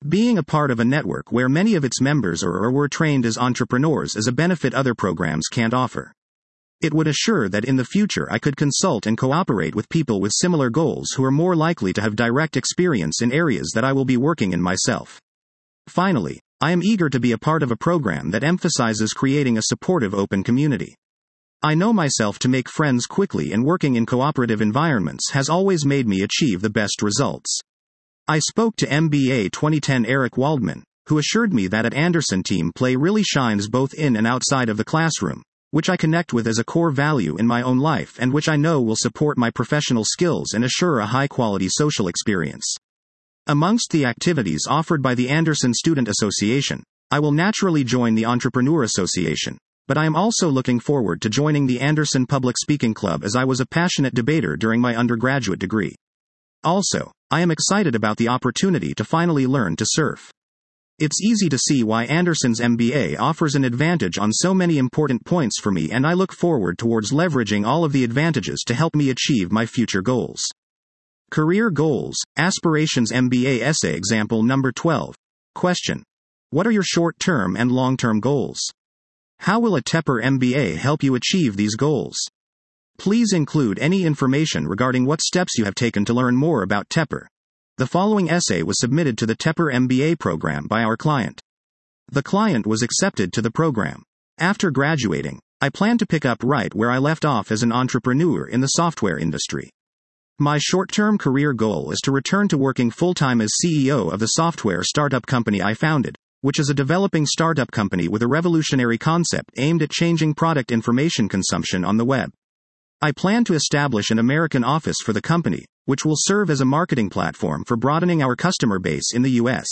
Being a part of a network where many of its members are or were trained as entrepreneurs is a benefit other programs can't offer. It would assure that in the future I could consult and cooperate with people with similar goals who are more likely to have direct experience in areas that I will be working in myself. Finally, I am eager to be a part of a program that emphasizes creating a supportive open community. I know myself to make friends quickly, and working in cooperative environments has always made me achieve the best results. I spoke to MBA 2010 Eric Waldman, who assured me that at Anderson team play really shines both in and outside of the classroom, which I connect with as a core value in my own life and which I know will support my professional skills and assure a high-quality social experience. Amongst the activities offered by the Anderson Student Association, I will naturally join the Entrepreneur Association, but I am also looking forward to joining the Anderson Public Speaking Club, as I was a passionate debater during my undergraduate degree. Also, I am excited about the opportunity to finally learn to surf. It's easy to see why Anderson's MBA offers an advantage on so many important points for me, and I look forward towards leveraging all of the advantages to help me achieve my future goals. Career Goals, Aspirations MBA Essay Example Number 12. Question. What are your short-term and long-term goals? How will a TEPR MBA help you achieve these goals? Please include any information regarding what steps you have taken to learn more about TEPR. The following essay was submitted to the TEPR MBA program by our client. The client was accepted to the program. After graduating, I plan to pick up right where I left off as an entrepreneur in the software industry. My short-term career goal is to return to working full-time as CEO of the software startup company I founded, which is a developing startup company with a revolutionary concept aimed at changing product information consumption on the web. I plan to establish an American office for the company, which will serve as a marketing platform for broadening our customer base in the US.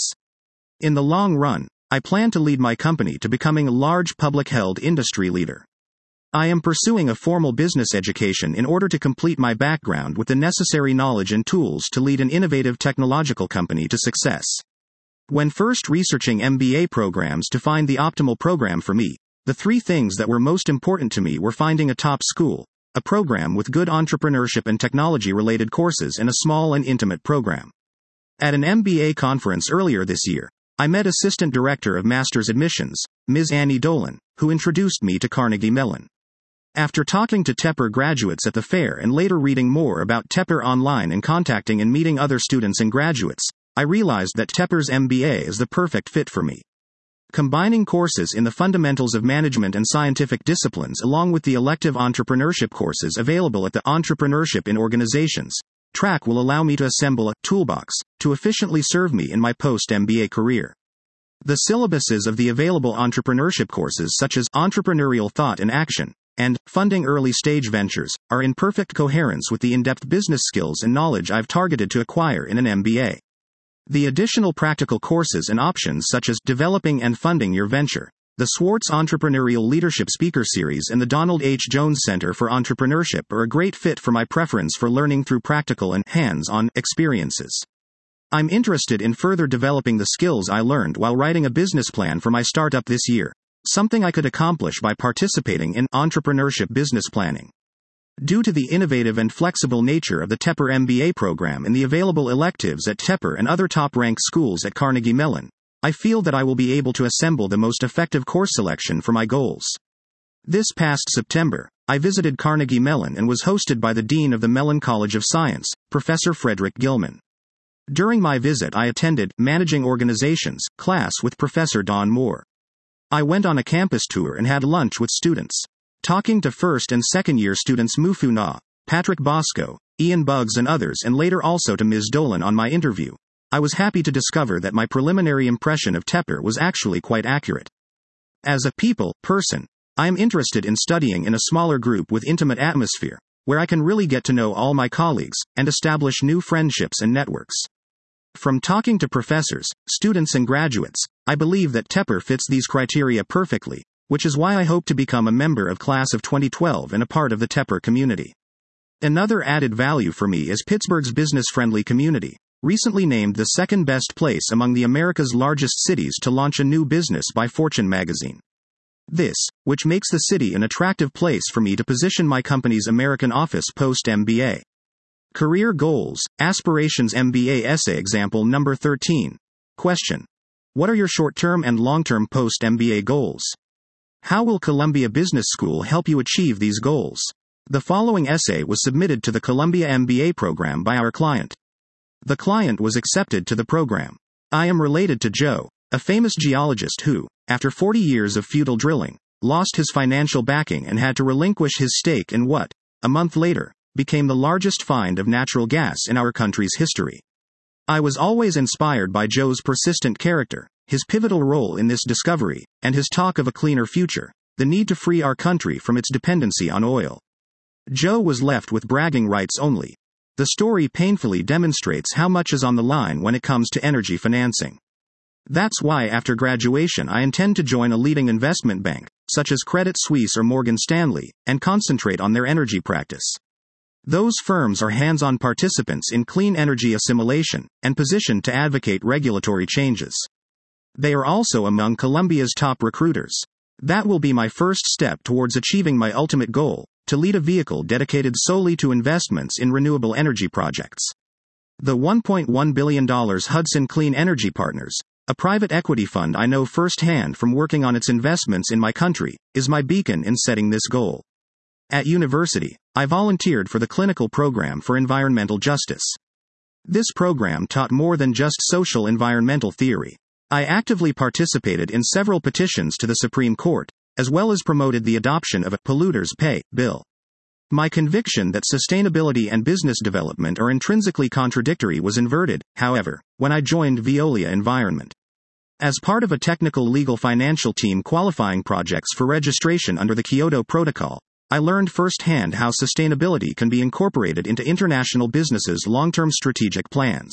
In the long run, I plan to lead my company to becoming a large public-held industry leader. I am pursuing a formal business education in order to complete my background with the necessary knowledge and tools to lead an innovative technological company to success. When first researching MBA programs to find the optimal program for me, the three things that were most important to me were finding a top school, a program with good entrepreneurship and technology-related courses, and a small and intimate program. At an MBA conference earlier this year, I met Assistant Director of Master's Admissions, Ms. Annie Dolan, who introduced me to Carnegie Mellon. After talking to TEPR graduates at the fair and later reading more about TEPR online and contacting and meeting other students and graduates, I realized that TEPR's MBA is the perfect fit for me. Combining courses in the fundamentals of management and scientific disciplines along with the elective entrepreneurship courses available at the Entrepreneurship in Organizations track will allow me to assemble a toolbox to efficiently serve me in my post-MBA career. The syllabuses of the available entrepreneurship courses such as Entrepreneurial Thought and Action and Funding Early-Stage Ventures are in perfect coherence with the in-depth business skills and knowledge I've targeted to acquire in an MBA. The additional practical courses and options such as Developing and Funding Your Venture, the Swartz Entrepreneurial Leadership Speaker Series, and the Donald H. Jones Center for Entrepreneurship are a great fit for my preference for learning through practical and hands-on experiences. I'm interested in further developing the skills I learned while writing a business plan for my startup this year, something I could accomplish by participating in entrepreneurship business planning. Due to the innovative and flexible nature of the TEPR MBA program and the available electives at TEPR and other top-ranked schools at Carnegie Mellon, I feel that I will be able to assemble the most effective course selection for my goals. This past September, I visited Carnegie Mellon and was hosted by the Dean of the Mellon College of Science, Professor Frederick Gilman. During my visit, I attended Managing Organizations class with Professor Don Moore. I went on a campus tour and had lunch with students. Talking to first and second year students Mufu Na, Patrick Bosco, Ian Buggs and others, and later also to Ms. Dolan on my interview, I was happy to discover that my preliminary impression of TEPR was actually quite accurate. As a person, I am interested in studying in a smaller group with intimate atmosphere, where I can really get to know all my colleagues, and establish new friendships and networks. From talking to professors, students and graduates, I believe that TEPR fits these criteria perfectly, which is why I hope to become a member of Class of 2012 and a part of the TEPR community. Another added value for me is Pittsburgh's business-friendly community, recently named the second best place among the America's largest cities to launch a new business by Fortune magazine. This, which makes the city an attractive place for me to position my company's American office post-MBA. Career Goals, Aspirations MBA Essay Example Number 13. Question. What are your short-term and long-term post-MBA goals? How will Columbia Business School help you achieve these goals? The following essay was submitted to the Columbia MBA program by our client. The client was accepted to the program. I am related to Joe, a famous geologist who, after 40 years of futile drilling, lost his financial backing and had to relinquish his stake in what, a month later, became the largest find of natural gas in our country's history. I was always inspired by Joe's persistent character, his pivotal role in this discovery, and his talk of a cleaner future, the need to free our country from its dependency on oil. Joe was left with bragging rights only. The story painfully demonstrates how much is on the line when it comes to energy financing. That's why after graduation I intend to join a leading investment bank, such as Credit Suisse or Morgan Stanley, and concentrate on their energy practice. Those firms are hands-on participants in clean energy assimilation, and positioned to advocate regulatory changes. They are also among Columbia's top recruiters. That will be my first step towards achieving my ultimate goal, to lead a vehicle dedicated solely to investments in renewable energy projects. The $1.1 billion Hudson Clean Energy Partners, a private equity fund I know firsthand from working on its investments in my country, is my beacon in setting this goal. At university, I volunteered for the Clinical Program for Environmental Justice. This program taught more than just social environmental theory. I actively participated in several petitions to the Supreme Court, as well as promoted the adoption of a Polluters Pay bill. My conviction that sustainability and business development are intrinsically contradictory was inverted, however, when I joined Veolia Environment. As part of a technical legal financial team qualifying projects for registration under the Kyoto Protocol, I learned firsthand how sustainability can be incorporated into international businesses' long-term strategic plans.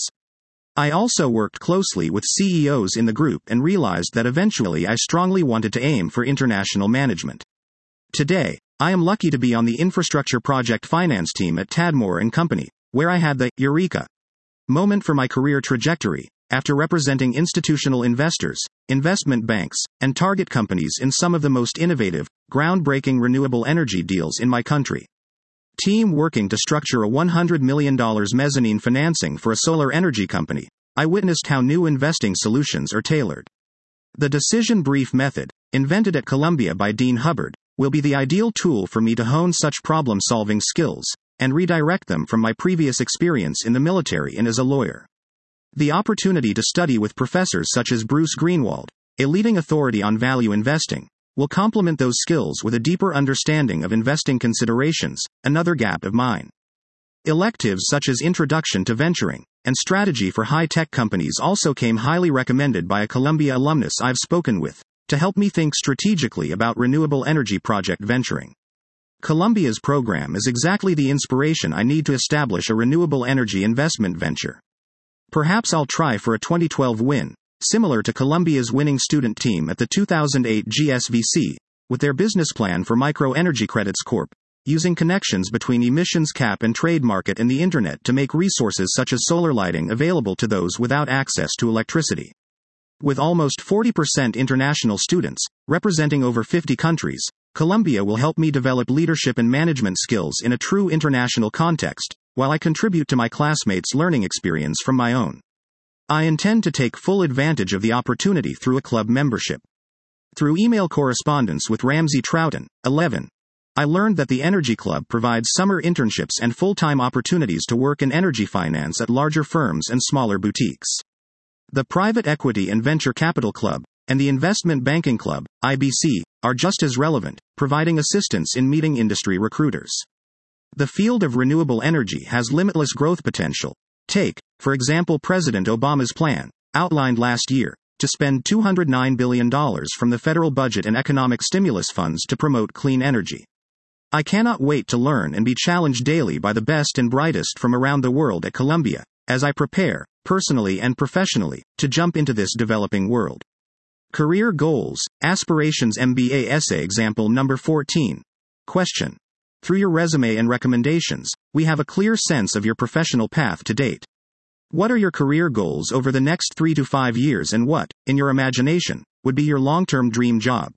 I also worked closely with CEOs in the group and realized that eventually I strongly wanted to aim for international management. Today, I am lucky to be on the infrastructure project finance team at Tadmor & Company, where I had the eureka moment for my career trajectory, after representing institutional investors, investment banks, and target companies in some of the most innovative, groundbreaking renewable energy deals in my country. Team working to structure a $100 million mezzanine financing for a solar energy company, I witnessed how new investing solutions are tailored. The decision brief method, invented at Columbia by Dean Hubbard, will be the ideal tool for me to hone such problem-solving skills, and redirect them from my previous experience in the military and as a lawyer. The opportunity to study with professors such as Bruce Greenwald, a leading authority on value investing, will complement those skills with a deeper understanding of investing considerations, another gap of mine. Electives such as Introduction to Venturing and Strategy for High-Tech Companies also came highly recommended by a Columbia alumnus I've spoken with, to help me think strategically about renewable energy project venturing. Columbia's program is exactly the inspiration I need to establish a renewable energy investment venture. Perhaps I'll try for a 2012 win, similar to Columbia's winning student team at the 2008 GSVC, with their business plan for Micro Energy Credits Corp., using connections between emissions cap and trade market and the internet to make resources such as solar lighting available to those without access to electricity. With almost 40% international students, representing over 50 countries, Columbia will help me develop leadership and management skills in a true international context, while I contribute to my classmates' learning experience from my own. I intend to take full advantage of the opportunity through a club membership. Through email correspondence with Ramsey Troughton, 11, I learned that the Energy Club provides summer internships and full-time opportunities to work in energy finance at larger firms and smaller boutiques. The Private Equity and Venture Capital Club, and the Investment Banking Club, IBC, are just as relevant, providing assistance in meeting industry recruiters. The field of renewable energy has limitless growth potential. Take, for example, President Obama's plan, outlined last year, to spend $209 billion from the federal budget and economic stimulus funds to promote clean energy. I cannot wait to learn and be challenged daily by the best and brightest from around the world at Columbia, as I prepare, personally and professionally, to jump into this developing world. Career Goals, Aspirations MBA Essay Example Number 14. Question. Through your resume and recommendations, we have a clear sense of your professional path to date. What are your career goals over the next 3 to 5 years and what, in your imagination, would be your long-term dream job?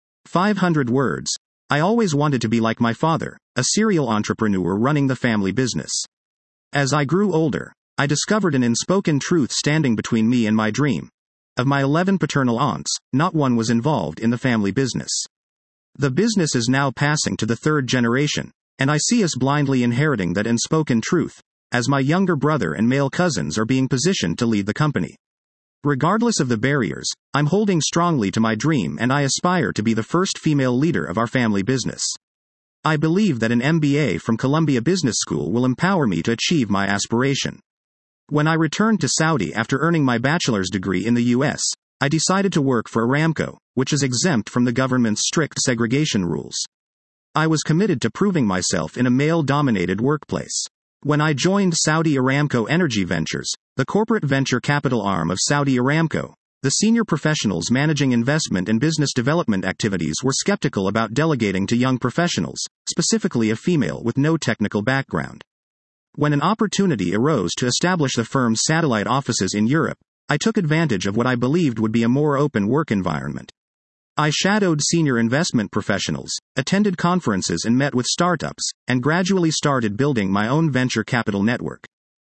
500 words. I always wanted to be like my father, a serial entrepreneur running the family business. As I grew older, I discovered an unspoken truth standing between me and my dream. Of my 11 paternal aunts, not one was involved in the family business. The business is now passing to the third generation, and I see us blindly inheriting that unspoken truth, as my younger brother and male cousins are being positioned to lead the company. Regardless of the barriers, I'm holding strongly to my dream and I aspire to be the first female leader of our family business. I believe that an MBA from Columbia Business School will empower me to achieve my aspiration. When I returned to Saudi after earning my bachelor's degree in the US, I decided to work for Aramco, which is exempt from the government's strict segregation rules. I was committed to proving myself in a male-dominated workplace. When I joined Saudi Aramco Energy Ventures, the corporate venture capital arm of Saudi Aramco, the senior professionals managing investment and business development activities were skeptical about delegating to young professionals, specifically a female with no technical background. When an opportunity arose to establish the firm's satellite offices in Europe, I took advantage of what I believed would be a more open work environment. I shadowed senior investment professionals, attended conferences and met with startups, and gradually started building my own venture capital network.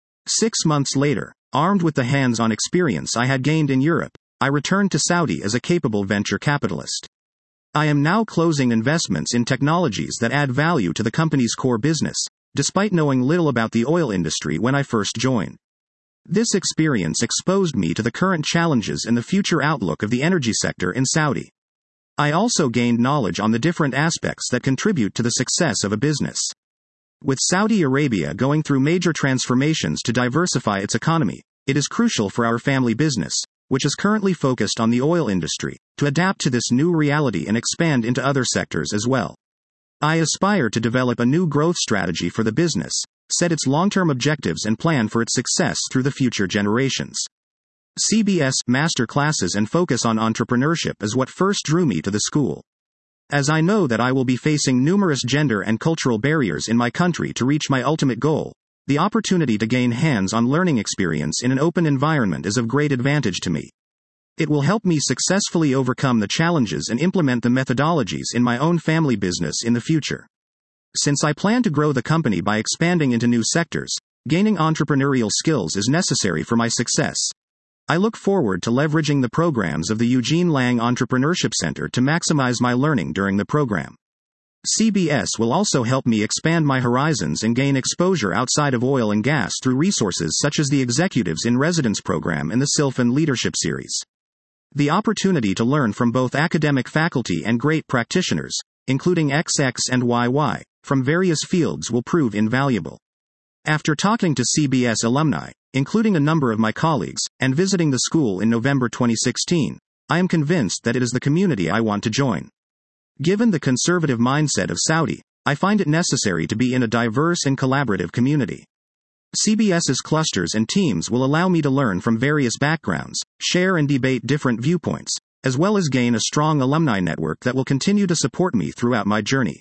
6 months later, armed with the hands-on experience I had gained in Europe, I returned to Saudi as a capable venture capitalist. I am now closing investments in technologies that add value to the company's core business, despite knowing little about the oil industry when I first joined. This experience exposed me to the current challenges and the future outlook of the energy sector in Saudi. I also gained knowledge on the different aspects that contribute to the success of a business. With Saudi Arabia going through major transformations to diversify its economy, it is crucial for our family business, which is currently focused on the oil industry, to adapt to this new reality and expand into other sectors as well. I aspire to develop a new growth strategy for the business, set its long-term objectives and plan for its success through the future generations. CBS master classes and focus on entrepreneurship is what first drew me to the school. As I know that I will be facing numerous gender and cultural barriers in my country to reach my ultimate goal, the opportunity to gain hands-on learning experience in an open environment is of great advantage to me. It will help me successfully overcome the challenges and implement the methodologies in my own family business in the future. Since I plan to grow the company by expanding into new sectors, gaining entrepreneurial skills is necessary for my success. I look forward to leveraging the programs of the Eugene Lang Entrepreneurship Center to maximize my learning during the program. CBS will also help me expand my horizons and gain exposure outside of oil and gas through resources such as the Executives in Residence program and the Sylphan Leadership Series. The opportunity to learn from both academic faculty and great practitioners, including XX and YY, from various fields will prove invaluable. After talking to CBS alumni, including a number of my colleagues, and visiting the school in November 2016, I am convinced that it is the community I want to join. Given the conservative mindset of Saudi, I find it necessary to be in a diverse and collaborative community. CBS's clusters and teams will allow me to learn from various backgrounds, share and debate different viewpoints, as well as gain a strong alumni network that will continue to support me throughout my journey.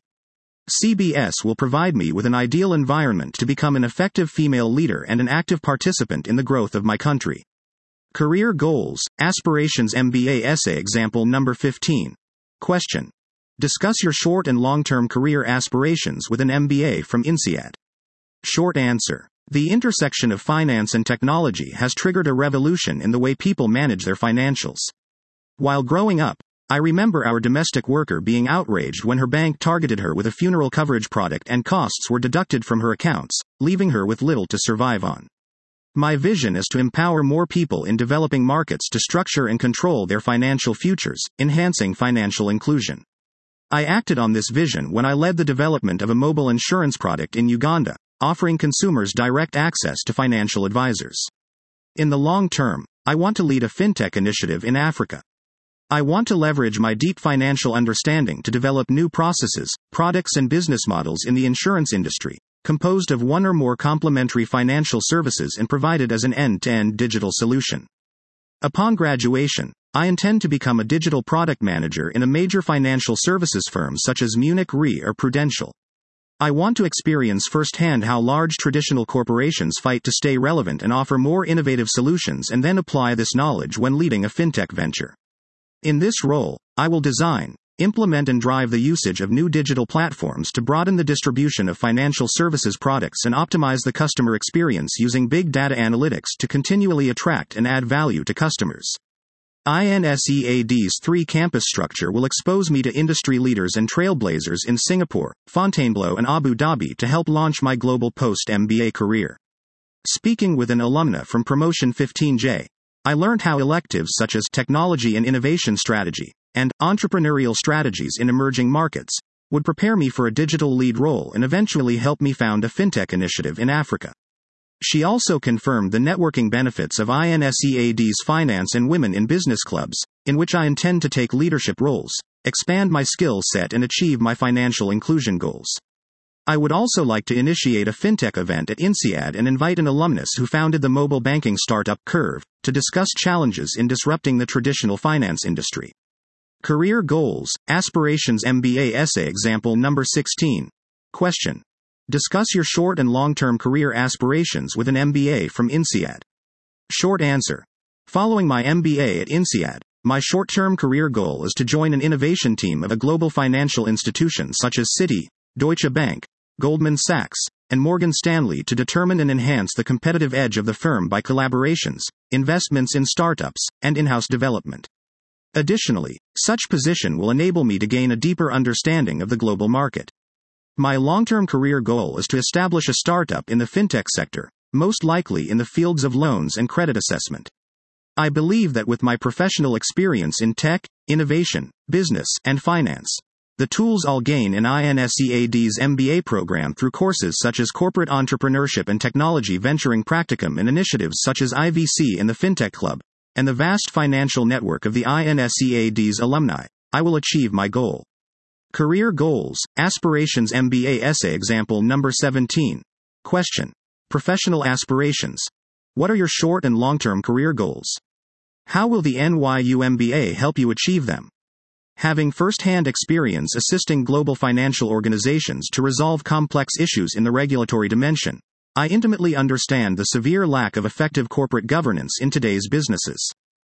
CBS will provide me with an ideal environment to become an effective female leader and an active participant in the growth of my country. Career Goals, Aspirations MBA Essay Example Number 15. Question. Discuss your short and long-term career aspirations with an MBA from INSEAD. Short answer. The intersection of finance and technology has triggered a revolution in the way people manage their financials. While growing up, I remember our domestic worker being outraged when her bank targeted her with a funeral coverage product and costs were deducted from her accounts, leaving her with little to survive on. My vision is to empower more people in developing markets to structure and control their financial futures, enhancing financial inclusion. I acted on this vision when I led the development of a mobile insurance product in Uganda, offering consumers direct access to financial advisors. In the long term, I want to lead a fintech initiative in Africa. I want to leverage my deep financial understanding to develop new processes, products and business models in the insurance industry, composed of one or more complementary financial services and provided as an end-to-end digital solution. Upon graduation, I intend to become a digital product manager in a major financial services firm such as Munich Re or Prudential. I want to experience firsthand how large traditional corporations fight to stay relevant and offer more innovative solutions and then apply this knowledge when leading a fintech venture. In this role, I will design, implement and drive the usage of new digital platforms to broaden the distribution of financial services products and optimize the customer experience using big data analytics to continually attract and add value to customers. INSEAD's 3-campus structure will expose me to industry leaders and trailblazers in Singapore, Fontainebleau and Abu Dhabi to help launch my global post-MBA career. Speaking with an alumna from Promotion 15J, I learned how electives such as Technology and Innovation Strategy and Entrepreneurial Strategies in Emerging Markets would prepare me for a digital lead role and eventually help me found a fintech initiative in Africa. She also confirmed the networking benefits of INSEAD's Finance and Women in Business clubs, in which I intend to take leadership roles, expand my skill set and achieve my financial inclusion goals. I would also like to initiate a fintech event at INSEAD and invite an alumnus who founded the mobile banking startup Curve to discuss challenges in disrupting the traditional finance industry. Career Goals, Aspirations MBA Essay Example Number 16. Question. Discuss your short and long-term career aspirations with an MBA from INSEAD. Short answer. Following my MBA at INSEAD, my short-term career goal is to join an innovation team of a global financial institution such as Citi, Deutsche Bank, Goldman Sachs, and Morgan Stanley to determine and enhance the competitive edge of the firm by collaborations, investments in startups, and in-house development. Additionally, such position will enable me to gain a deeper understanding of the global market. My long-term career goal is to establish a startup in the fintech sector, most likely in the fields of loans and credit assessment. I believe that with my professional experience in tech, innovation, business, and finance, the tools I'll gain in INSEAD's MBA program through courses such as Corporate Entrepreneurship and Technology Venturing Practicum and initiatives such as IVC and the Fintech Club, and the vast financial network of the INSEAD's alumni, I will achieve my goal. Career Goals, Aspirations MBA Essay Example Number 17. Question. Professional aspirations. What are your short and long-term career goals? How will the NYU MBA help you achieve them? Having first-hand experience assisting global financial organizations to resolve complex issues in the regulatory dimension, I intimately understand the severe lack of effective corporate governance in today's businesses.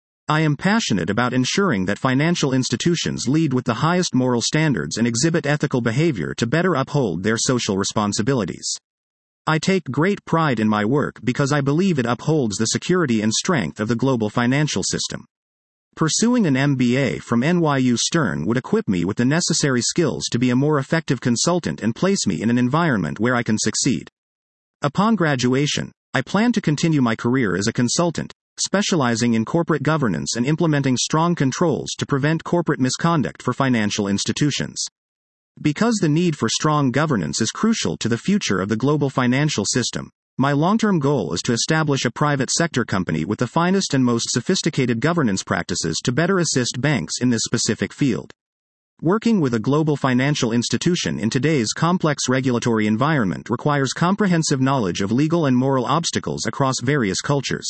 I am passionate about ensuring that financial institutions lead with the highest moral standards and exhibit ethical behavior to better uphold their social responsibilities. I take great pride in my work because I believe it upholds the security and strength of the global financial system. Pursuing an MBA from NYU Stern would equip me with the necessary skills to be a more effective consultant and place me in an environment where I can succeed. Upon graduation, I plan to continue my career as a consultant, specializing in corporate governance and implementing strong controls to prevent corporate misconduct for financial institutions. Because the need for strong governance is crucial to the future of the global financial system, my long-term goal is to establish a private sector company with the finest and most sophisticated governance practices to better assist banks in this specific field. Working with a global financial institution in today's complex regulatory environment requires comprehensive knowledge of legal and moral obstacles across various cultures.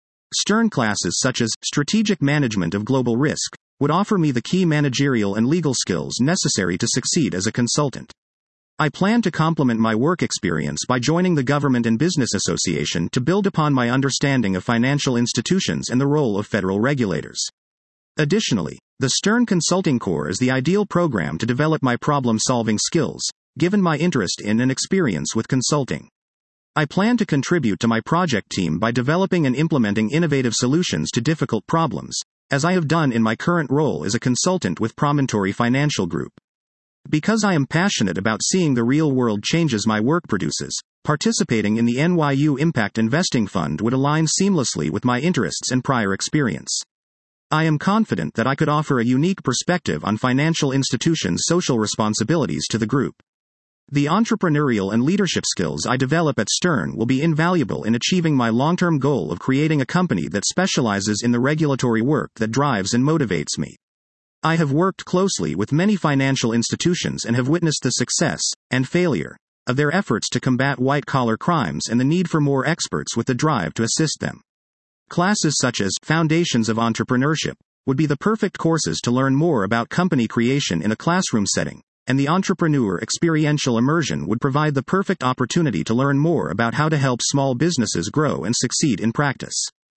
Stern classes such as Strategic Management of Global Risk would offer me the key managerial and legal skills necessary to succeed as a consultant. I plan to complement my work experience by joining the Government and Business Association to build upon my understanding of financial institutions and the role of federal regulators. Additionally, the Stern Consulting Corps is the ideal program to develop my problem-solving skills, given my interest in and experience with consulting. I plan to contribute to my project team by developing and implementing innovative solutions to difficult problems, as I have done in my current role as a consultant with Promontory Financial Group. Because I am passionate about seeing the real-world changes my work produces, participating in the NYU Impact Investing Fund would align seamlessly with my interests and prior experience. I am confident that I could offer a unique perspective on financial institutions' social responsibilities to the group. The entrepreneurial and leadership skills I develop at Stern will be invaluable in achieving my long-term goal of creating a company that specializes in the regulatory work that drives and motivates me. I have worked closely with many financial institutions and have witnessed the success and failure of their efforts to combat white-collar crimes and the need for more experts with the drive to assist them. Classes such as Foundations of Entrepreneurship would be the perfect courses to learn more about company creation in a classroom setting, and the entrepreneur experiential immersion would provide the perfect opportunity to learn more about how to help small businesses grow and succeed in practice.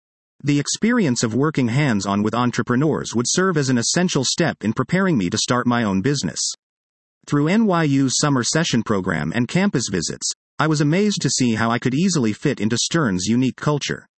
The experience of working hands-on with entrepreneurs would serve as an essential step in preparing me to start my own business. Through NYU's summer session program and campus visits, I was amazed to see how I could easily fit into Stern's unique culture.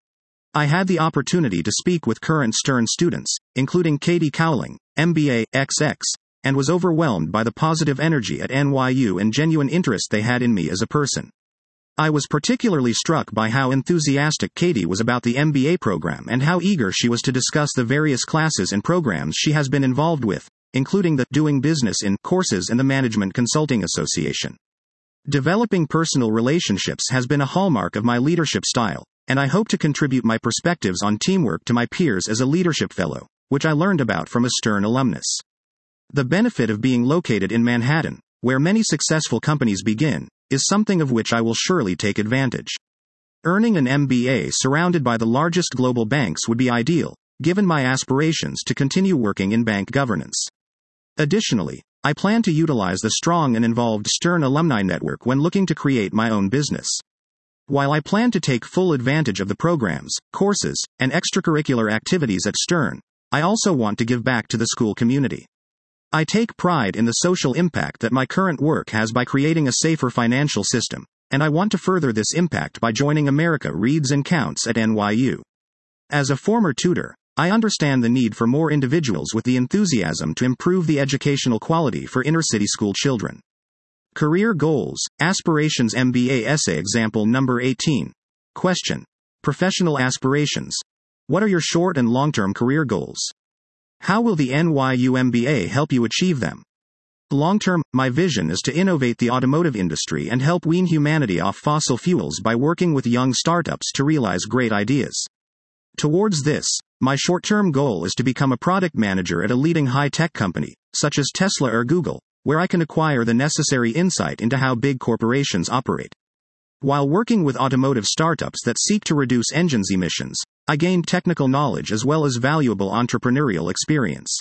I had the opportunity to speak with current Stern students, including Katie Cowling, MBA, XX, and was overwhelmed by the positive energy at NYU and genuine interest they had in me as a person. I was particularly struck by how enthusiastic Katie was about the MBA program and how eager she was to discuss the various classes and programs she has been involved with, including the Doing Business in courses and the Management Consulting Association. Developing personal relationships has been a hallmark of my leadership style, and I hope to contribute my perspectives on teamwork to my peers as a leadership fellow, which I learned about from a Stern alumnus. The benefit of being located in Manhattan, where many successful companies begin, is something of which I will surely take advantage. Earning an MBA surrounded by the largest global banks would be ideal, given my aspirations to continue working in bank governance. Additionally, I plan to utilize the strong and involved Stern alumni network when looking to create my own business. While I plan to take full advantage of the programs, courses, and extracurricular activities at Stern, I also want to give back to the school community. I take pride in the social impact that my current work has by creating a safer financial system, and I want to further this impact by joining America Reads and Counts at NYU. As a former tutor, I understand the need for more individuals with the enthusiasm to improve the educational quality for inner-city school children. Career Goals, Aspirations MBA Essay Example Number 18. Question. Professional aspirations. What are your short and long-term career goals? How will the NYU MBA help you achieve them? Long-term, my vision is to innovate the automotive industry and help wean humanity off fossil fuels by working with young startups to realize great ideas. Towards this, my short-term goal is to become a product manager at a leading high-tech company, such as Tesla or Google, where I can acquire the necessary insight into how big corporations operate. While working with automotive startups that seek to reduce engines emissions, I gained technical knowledge as well as valuable entrepreneurial experience.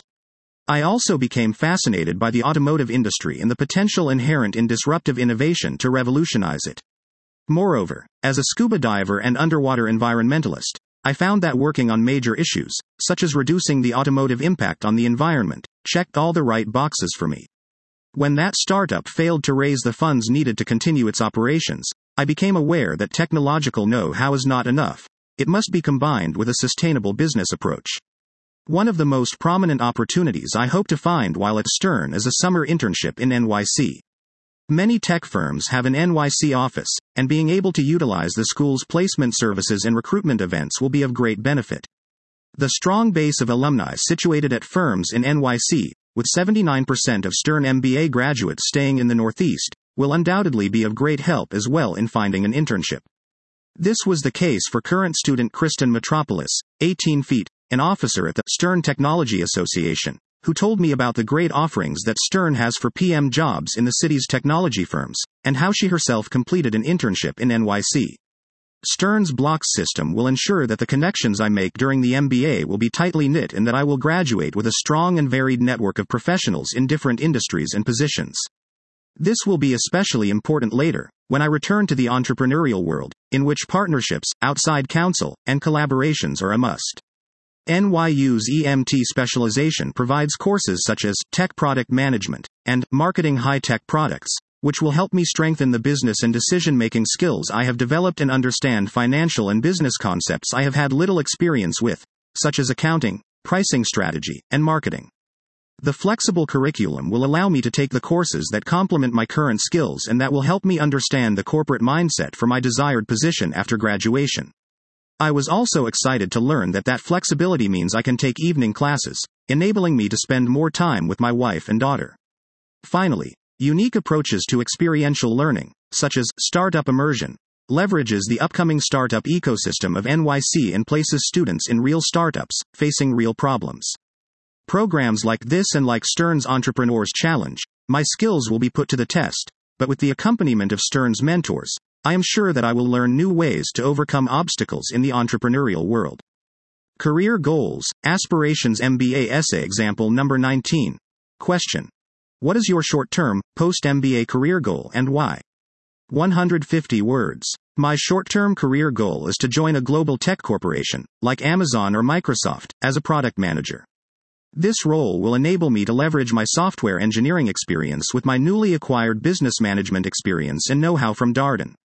I also became fascinated by the automotive industry and the potential inherent in disruptive innovation to revolutionize it. Moreover, as a scuba diver and underwater environmentalist, I found that working on major issues, such as reducing the automotive impact on the environment, checked all the right boxes for me. When that startup failed to raise the funds needed to continue its operations, I became aware that technological know-how is not enough. It must be combined with a sustainable business approach. One of the most prominent opportunities I hope to find while at Stern is a summer internship in NYC. Many tech firms have an NYC office, and being able to utilize the school's placement services and recruitment events will be of great benefit. The strong base of alumni situated at firms in NYC, with 79% of Stern MBA graduates staying in the Northeast, will undoubtedly be of great help as well in finding an internship. This was the case for current student Kristen Metropolis, 18 feet, an officer at the Stern Technology Association, who told me about the great offerings that Stern has for PM jobs in the city's technology firms, and how she herself completed an internship in NYC. Stern's blocks system will ensure that the connections I make during the MBA will be tightly knit and that I will graduate with a strong and varied network of professionals in different industries and positions. This will be especially important later, when I return to the entrepreneurial world, in which partnerships, outside counsel, and collaborations are a must. NYU's EMT specialization provides courses such as Tech Product Management and Marketing High-Tech Products, which will help me strengthen the business and decision-making skills I have developed and understand financial and business concepts I have had little experience with, such as accounting, pricing strategy, and marketing. The flexible curriculum will allow me to take the courses that complement my current skills and that will help me understand the corporate mindset for my desired position after graduation. I was also excited to learn that flexibility means I can take evening classes, enabling me to spend more time with my wife and daughter. Finally, unique approaches to experiential learning, such as Startup Immersion, leverages the upcoming startup ecosystem of NYC and places students in real startups, facing real problems. Programs like this and like Stern's Entrepreneurs Challenge, my skills will be put to the test, but with the accompaniment of Stern's mentors, I am sure that I will learn new ways to overcome obstacles in the entrepreneurial world. Career Goals, Aspirations MBA Essay Example Number 19. Question. What is your short-term, post-MBA career goal and why? 150 words. My short-term career goal is to join a global tech corporation, like Amazon or Microsoft, as a product manager. This role will enable me to leverage my software engineering experience with my newly acquired business management experience and know-how from Darden.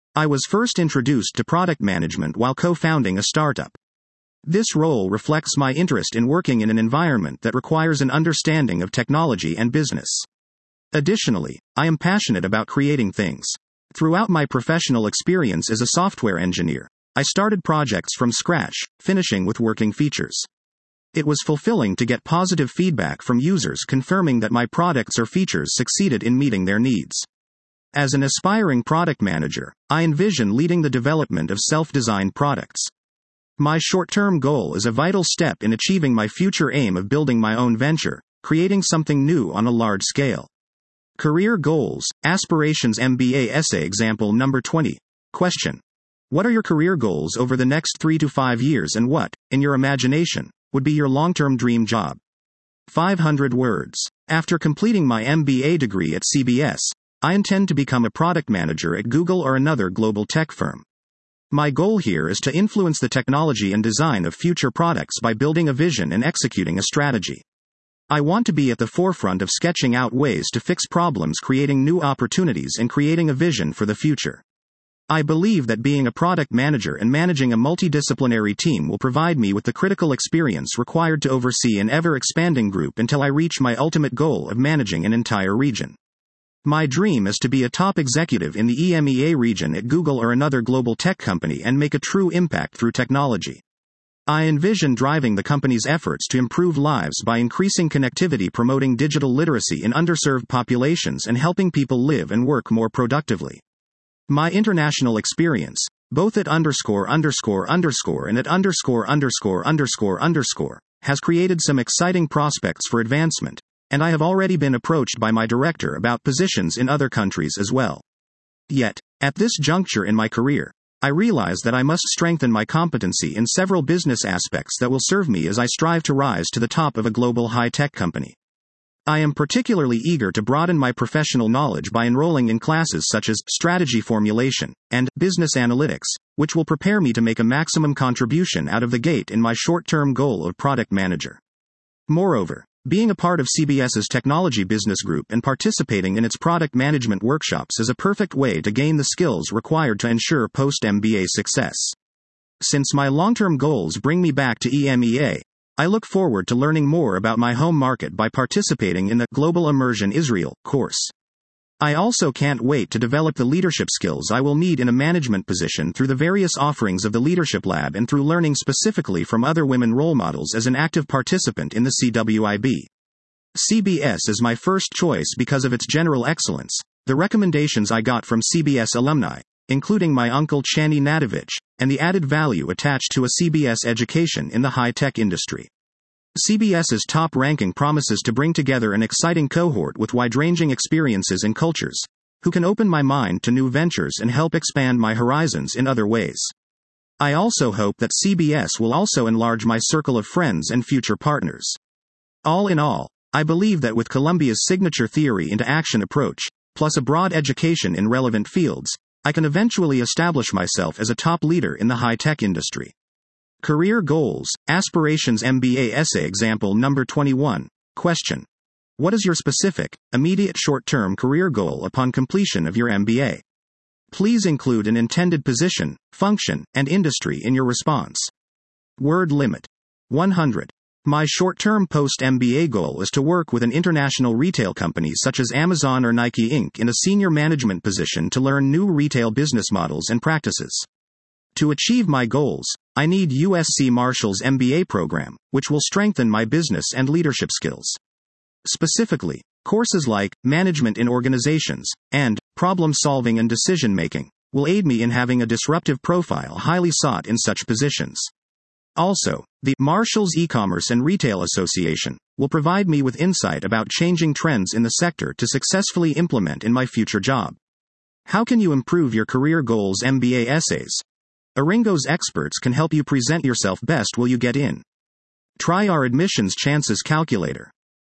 I was first introduced to product management while co-founding a startup. This role reflects my interest in working in an environment that requires an understanding of technology and business. Additionally, I am passionate about creating things. Throughout my professional experience as a software engineer, I started projects from scratch, finishing with working features. It was fulfilling to get positive feedback from users confirming that my products or features succeeded in meeting their needs. As an aspiring product manager, I envision leading the development of self-designed products. My short-term goal is a vital step in achieving my future aim of building my own venture, creating something new on a large scale. Career Goals, Aspirations MBA Essay Example Number 20. Question. What are your career goals over the next 3 to 5 years and what, in your imagination, would be your long-term dream job? 500 words. After completing my MBA degree at CBS, I intend to become a product manager at Google or another global tech firm. My goal here is to influence the technology and design of future products by building a vision and executing a strategy. I want to be at the forefront of sketching out ways to fix problems, creating new opportunities, and creating a vision for the future. I believe that being a product manager and managing a multidisciplinary team will provide me with the critical experience required to oversee an ever-expanding group until I reach my ultimate goal of managing an entire region. My dream is to be a top executive in the EMEA region at Google or another global tech company and make a true impact through technology. I envision driving the company's efforts to improve lives by increasing connectivity, promoting digital literacy in underserved populations, and helping people live and work more productively. My international experience, both at ___ and at ___, has created some exciting prospects for advancement, and I have already been approached by my director about positions in other countries as well. Yet, at this juncture in my career, I realize that I must strengthen my competency in several business aspects that will serve me as I strive to rise to the top of a global high-tech company. I am particularly eager to broaden my professional knowledge by enrolling in classes such as strategy formulation and business analytics, which will prepare me to make a maximum contribution out of the gate in my short-term goal of product manager. Moreover, being a part of CBS's technology business group and participating in its product management workshops is a perfect way to gain the skills required to ensure post-MBA success. Since my long-term goals bring me back to EMEA, I look forward to learning more about my home market by participating in the Global Immersion Israel course. I also can't wait to develop the leadership skills I will need in a management position through the various offerings of the Leadership Lab and through learning specifically from other women role models as an active participant in the CWIB. CBS is my first choice because of its general excellence, the recommendations I got from CBS alumni, including my uncle Chani Nadovich, and the added value attached to a CBS education in the high-tech industry. CBS's top ranking promises to bring together an exciting cohort with wide-ranging experiences and cultures, who can open my mind to new ventures and help expand my horizons in other ways. I also hope that CBS will also enlarge my circle of friends and future partners. All in all, I believe that with Columbia's signature theory into action approach, plus a broad education in relevant fields, I can eventually establish myself as a top leader in the high-tech industry. Career Goals, Aspirations MBA Essay Example Number 21. Question. What is your specific, immediate short-term career goal upon completion of your MBA? Please include an intended position, function, and industry in your response. Word limit. 100. My short-term post-MBA goal is to work with an international retail company such as Amazon or Nike Inc. in a senior management position to learn new retail business models and practices. To achieve my goals, I need USC Marshall's MBA program, which will strengthen my business and leadership skills. Specifically, courses like Management in Organizations and Problem-Solving and Decision-Making will aid me in having a disruptive profile highly sought in such positions. Also, the Marshall's E-Commerce and Retail Association will provide me with insight about changing trends in the sector to successfully implement in my future job. How can you improve your career goals MBA essays? Aringo's experts can help you present yourself best. Will you get in? Try our admissions chances calculator.